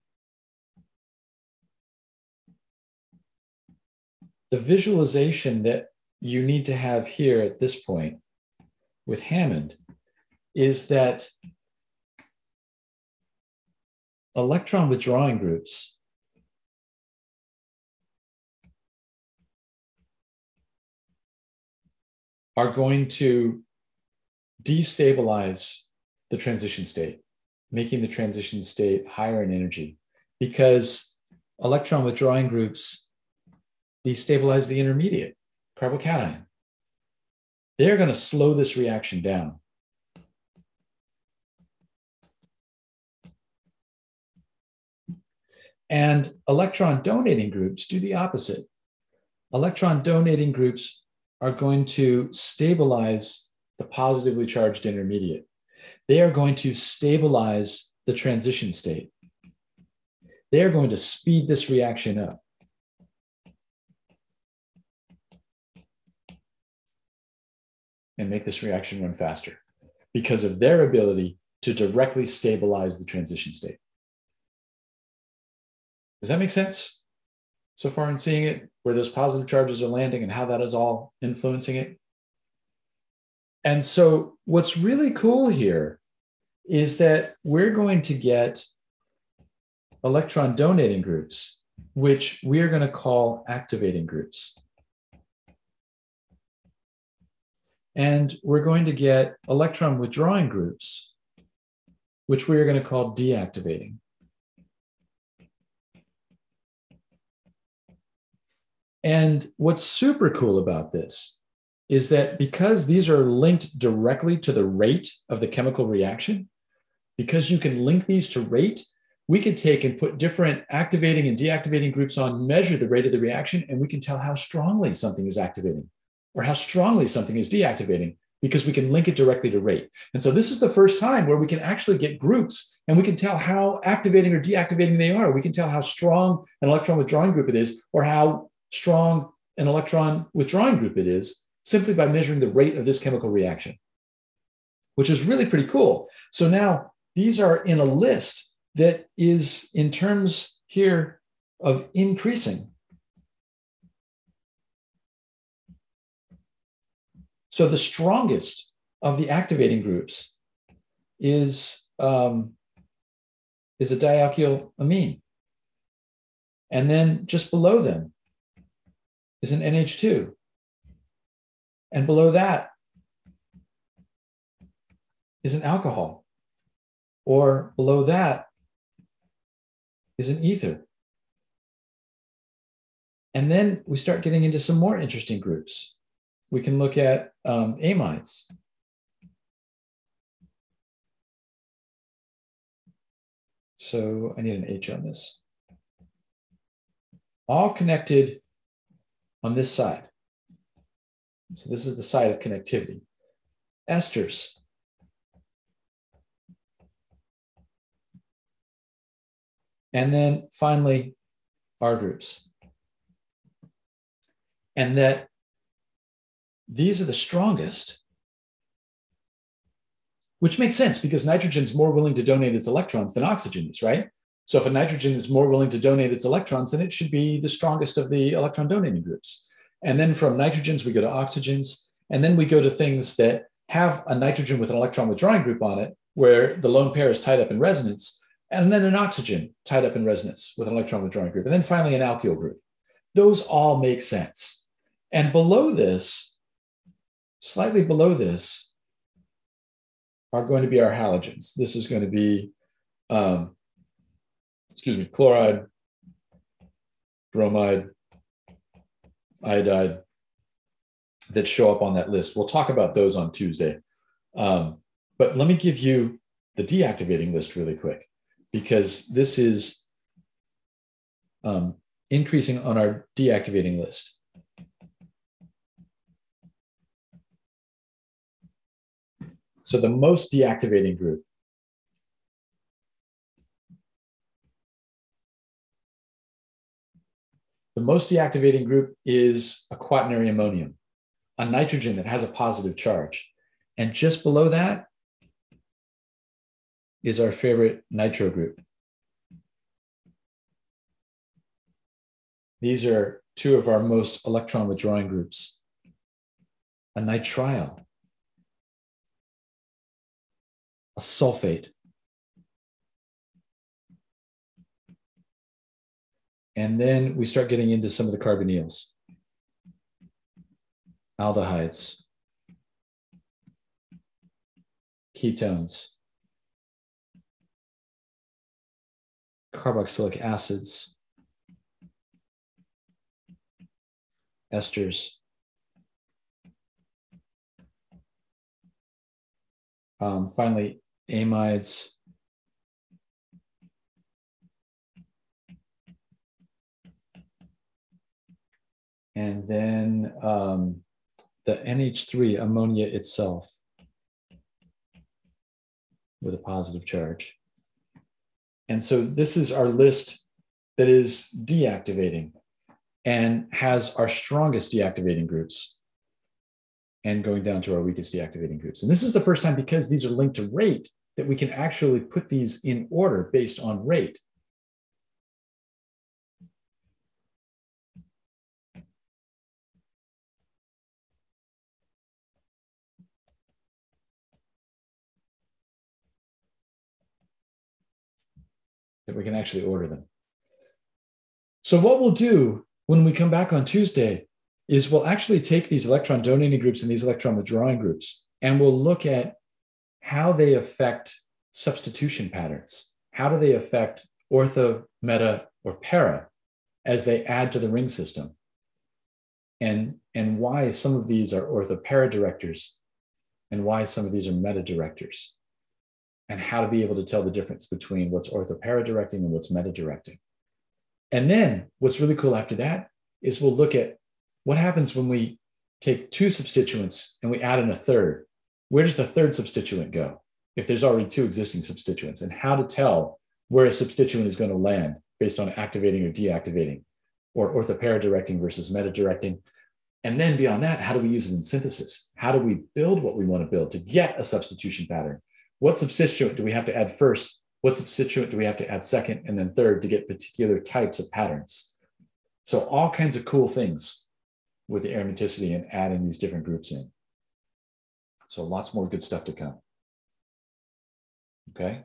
the visualization that you need to have here at this point with Hammond is that electron withdrawing groups are going to destabilize the transition state, making the transition state higher in energy, because electron withdrawing groups destabilize the intermediate carbocation. They're going to slow this reaction down. And electron donating groups do the opposite. Electron donating groups are going to stabilize the positively charged intermediate. They are going to stabilize the transition state. They are going to speed this reaction up. And make this reaction run faster because of their ability to directly stabilize the transition state. Does that make sense so far in seeing it, where those positive charges are landing and how that is all influencing it? And so what's really cool here is that we're going to get electron donating groups, which we are going to call activating groups. And we're going to get electron withdrawing groups, which we are going to call deactivating. And what's super cool about this is that because these are linked directly to the rate of the chemical reaction, because you can link these to rate, we could take and put different activating and deactivating groups on, measure the rate of the reaction, and we can tell how strongly something is activating or how strongly something is deactivating, because we can link it directly to rate. And so this is the first time where we can actually get groups and we can tell how activating or deactivating they are. We can tell how strong an electron withdrawing group it is or how strong an electron withdrawing group it is, simply by measuring the rate of this chemical reaction, which is really pretty cool. So now these are in a list that is in terms here of increasing. So the strongest of the activating groups is a dialkyl amine. And then just below them is an NH2. And below that is an alcohol. Or below that is an ether. And then we start getting into some more interesting groups. We can look at amides. So I need an H on this. All connected on this side. So this is the side of connectivity. Esters. And then finally, R groups. And that these are the strongest, which makes sense because nitrogen is more willing to donate its electrons than oxygen is, right? So if a nitrogen is more willing to donate its electrons, then it should be the strongest of the electron donating groups. And then from nitrogens, we go to oxygens, and then we go to things that have a nitrogen with an electron withdrawing group on it, where the lone pair is tied up in resonance, and then an oxygen tied up in resonance with an electron withdrawing group, and then finally an alkyl group. Those all make sense. And below this, slightly below this, are going to be our halogens. This is going to be, chloride, bromide, iodide, that show up on that list. We'll talk about those on Tuesday. But let me give you the deactivating list really quick. because this is increasing on our deactivating list. So the most deactivating group. The most deactivating group is a quaternary ammonium, a nitrogen that has a positive charge. And just below that is our favorite nitro group. These are two of our most electron withdrawing groups. A nitrile, a sulfate, and then we start getting into some of the carbonyls, aldehydes, ketones, carboxylic acids, esters, finally, amides, and then the NH3 ammonia itself with a positive charge. And so this is our list that is deactivating and has our strongest deactivating groups and going down to our weakest deactivating groups. And this is the first time, because these are linked to rate, that we can actually put these in order based on rate. That we can actually order them. So what we'll do when we come back on Tuesday is we'll actually take these electron donating groups and these electron withdrawing groups, and we'll look at how they affect substitution patterns. How do they affect ortho, meta, or para as they add to the ring system? And why some of these are ortho-para directors and why some of these are meta directors, and how to be able to tell the difference between what's ortho-para directing and what's meta directing. And then what's really cool after that is we'll look at what happens when we take two substituents and we add in a third. Where does the third substituent go if there's already two existing substituents, and how to tell where a substituent is going to land based on activating or deactivating, or ortho-para directing versus meta directing. And then beyond that, how do we use it in synthesis? How do we build what we want to build to get a substitution pattern? What substituent do we have to add first? What substituent do we have to add second and then third to get particular types of patterns? So all kinds of cool things with the aromaticity and adding these different groups in. So lots more good stuff to come. Okay.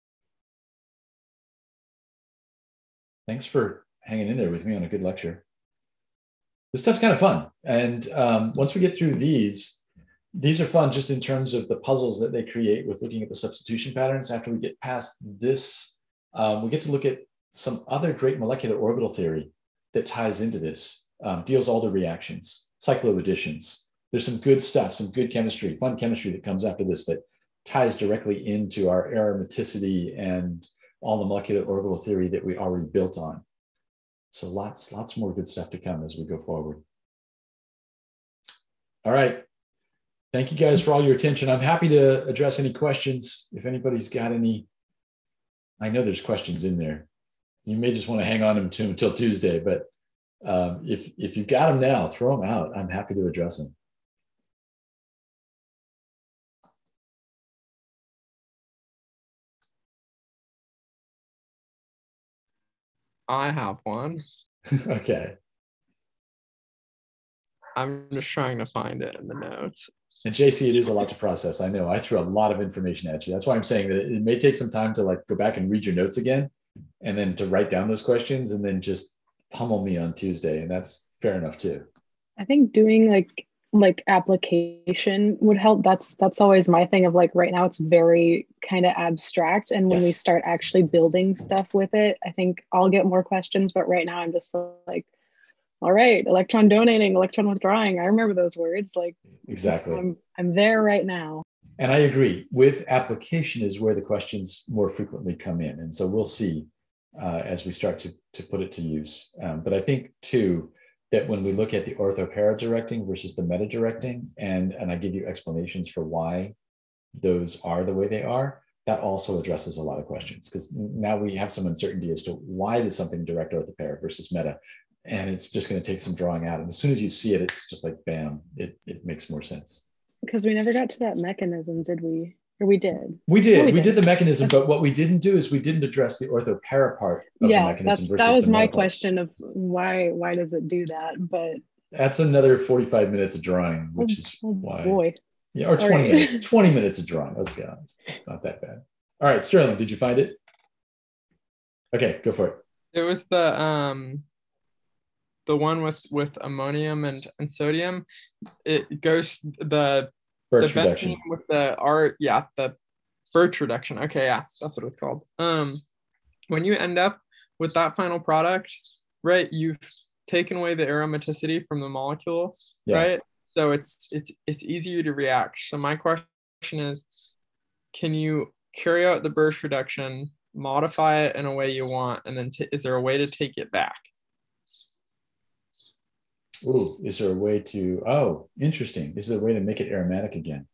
Thanks for hanging in there with me on a good lecture. This stuff's kind of fun. And once we get through these are fun just in terms of the puzzles that they create with looking at the substitution patterns. After we get past this, we get to look at some other great molecular orbital theory that ties into this. Diels-Alder reactions, cycloadditions. There's some good stuff, some good chemistry, fun chemistry that comes after this that ties directly into our aromaticity and all the molecular orbital theory that we already built on. So lots more good stuff to come as we go forward. All right. Thank you guys for all your attention. I'm happy to address any questions. If anybody's got any, I know there's questions in there. You may just want to hang on to them until Tuesday, but if you've got them now, throw them out. I'm happy to address them. I have one. Okay. I'm just trying to find it in the notes. And JC, it is a lot to process. I know I threw a lot of information at you. That's why I'm saying that it may take some time to like go back and read your notes again, and then to write down those questions, and then just pummel me on Tuesday. And that's fair enough too. I think doing like application would help. That's always my thing of like right now it's very kind of abstract. And when we start actually building stuff with it, I think I'll get more questions. But right now I'm just like, all right, electron donating, electron withdrawing. I remember those words. Like exactly. I'm there right now. And I agree, with application is where the questions more frequently come in. And so we'll see as we start to put it to use. But I think too, that when we look at the ortho-para directing versus the meta directing, and I give you explanations for why those are the way they are, that also addresses a lot of questions, because now we have some uncertainty as to why does something direct ortho-para versus meta. And it's just going to take some drawing out. And as soon as you see it, it's just like, bam, it makes more sense. Because we never got to that mechanism, did we? Or we did? We did. No, we did the mechanism, but what we didn't do is we didn't address the ortho-para part of the mechanism versus that was the my meta question of why does it do that? But that's another 45 minutes of drawing, which is why. Boy. Yeah, or 20 minutes. 20 minutes of drawing. Let's be honest. It's not that bad. All right, Sterling, did you find it? Okay, go for it. It was the one with ammonium and sodium. It goes the Birch reduction with the birch reduction. Okay, yeah, that's what it's called. When you end up with that final product, right, you've taken away the aromaticity from the molecule, right? So it's easier to react. So my question is, can you carry out the birch reduction, modify it in a way you want, and then is there a way to take it back? Ooh, is there a way to, oh, interesting. Is there a way to make it aromatic again?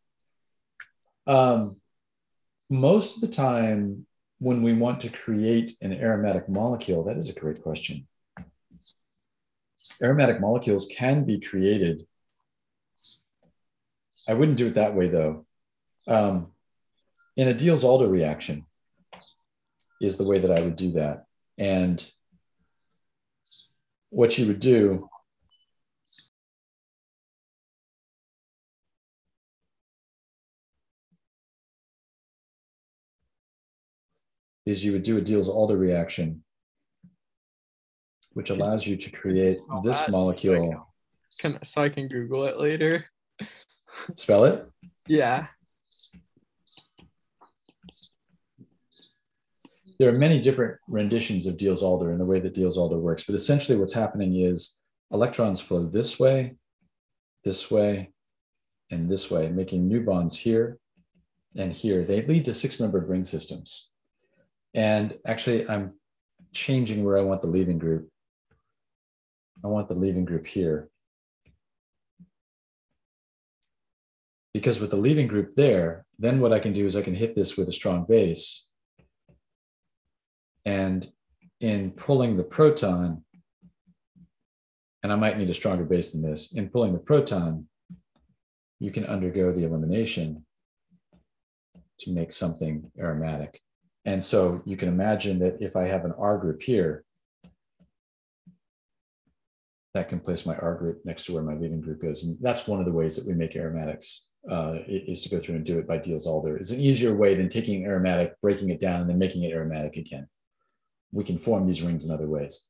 Most of the time when we want to create an aromatic molecule, that is a great question. Aromatic molecules can be created. I wouldn't do it that way though. In a Diels-Alder reaction is the way that I would do that. And what you would do is you would do a Diels-Alder reaction, which allows you to create this molecule. So I can Google it later. Spell it? Yeah. There are many different renditions of Diels-Alder and the way that Diels-Alder works, but essentially what's happening is electrons flow this way, and this way, making new bonds here and here. They lead to six-membered ring systems. And actually, I'm changing where I want the leaving group. I want the leaving group here. Because with the leaving group there, then what I can do is I can hit this with a strong base. And in pulling the proton, and I might need a stronger base than this, in pulling the proton, you can undergo the elimination to make something aromatic. And so you can imagine that if I have an R group here, that can place my R group next to where my leaving group goes. And that's one of the ways that we make aromatics, is to go through and do it by Diels-Alder. It's an easier way than taking aromatic, breaking it down, and then making it aromatic again. We can form these rings in other ways.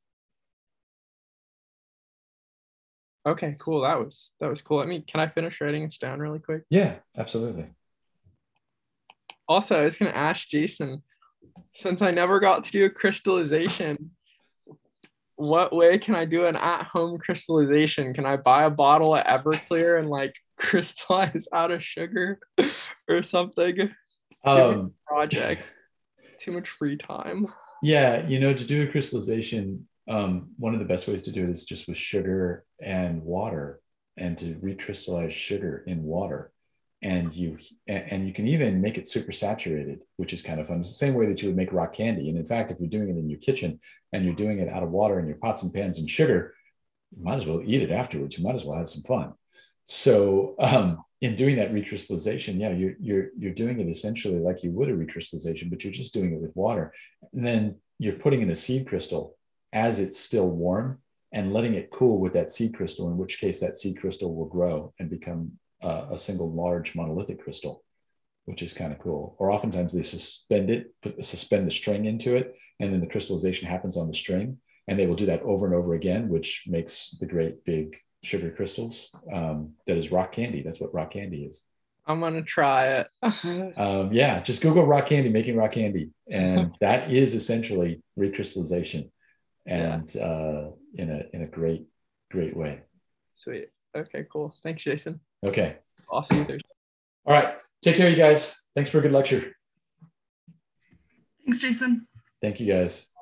Okay, cool. That was cool. Can I finish writing this down really quick? Yeah, absolutely. Also, I was going to ask Jason, since I never got to do a crystallization, what way can I do an at-home crystallization? Can I buy a bottle of Everclear and like crystallize out of sugar or something? Project. Too much free time. Yeah, to do a crystallization, one of the best ways to do it is just with sugar and water, and to recrystallize sugar in water. And you can even make it super saturated, which is kind of fun. It's the same way that you would make rock candy. And in fact, if you're doing it in your kitchen and you're doing it out of water in your pots and pans and sugar, you might as well eat it afterwards. You might as well have some fun. So in doing that recrystallization, yeah, you're doing it essentially like you would a recrystallization, but you're just doing it with water. And then you're putting in a seed crystal as it's still warm and letting it cool with that seed crystal, in which case that seed crystal will grow and become a single large monolithic crystal, which is kind of cool. Or oftentimes they suspend the string into it, and then the crystallization happens on the string, and they will do that over and over again, which makes the great big sugar crystals. That is rock candy. That's what rock candy is. I'm gonna try it. Yeah, just Google rock candy, making rock candy, and that is essentially recrystallization, and in a great way. Sweet. Okay, cool. Thanks, Jason. Okay. I'll see you Thursday. All right. Take care, you guys. Thanks for a good lecture. Thanks, Jason. Thank you, guys.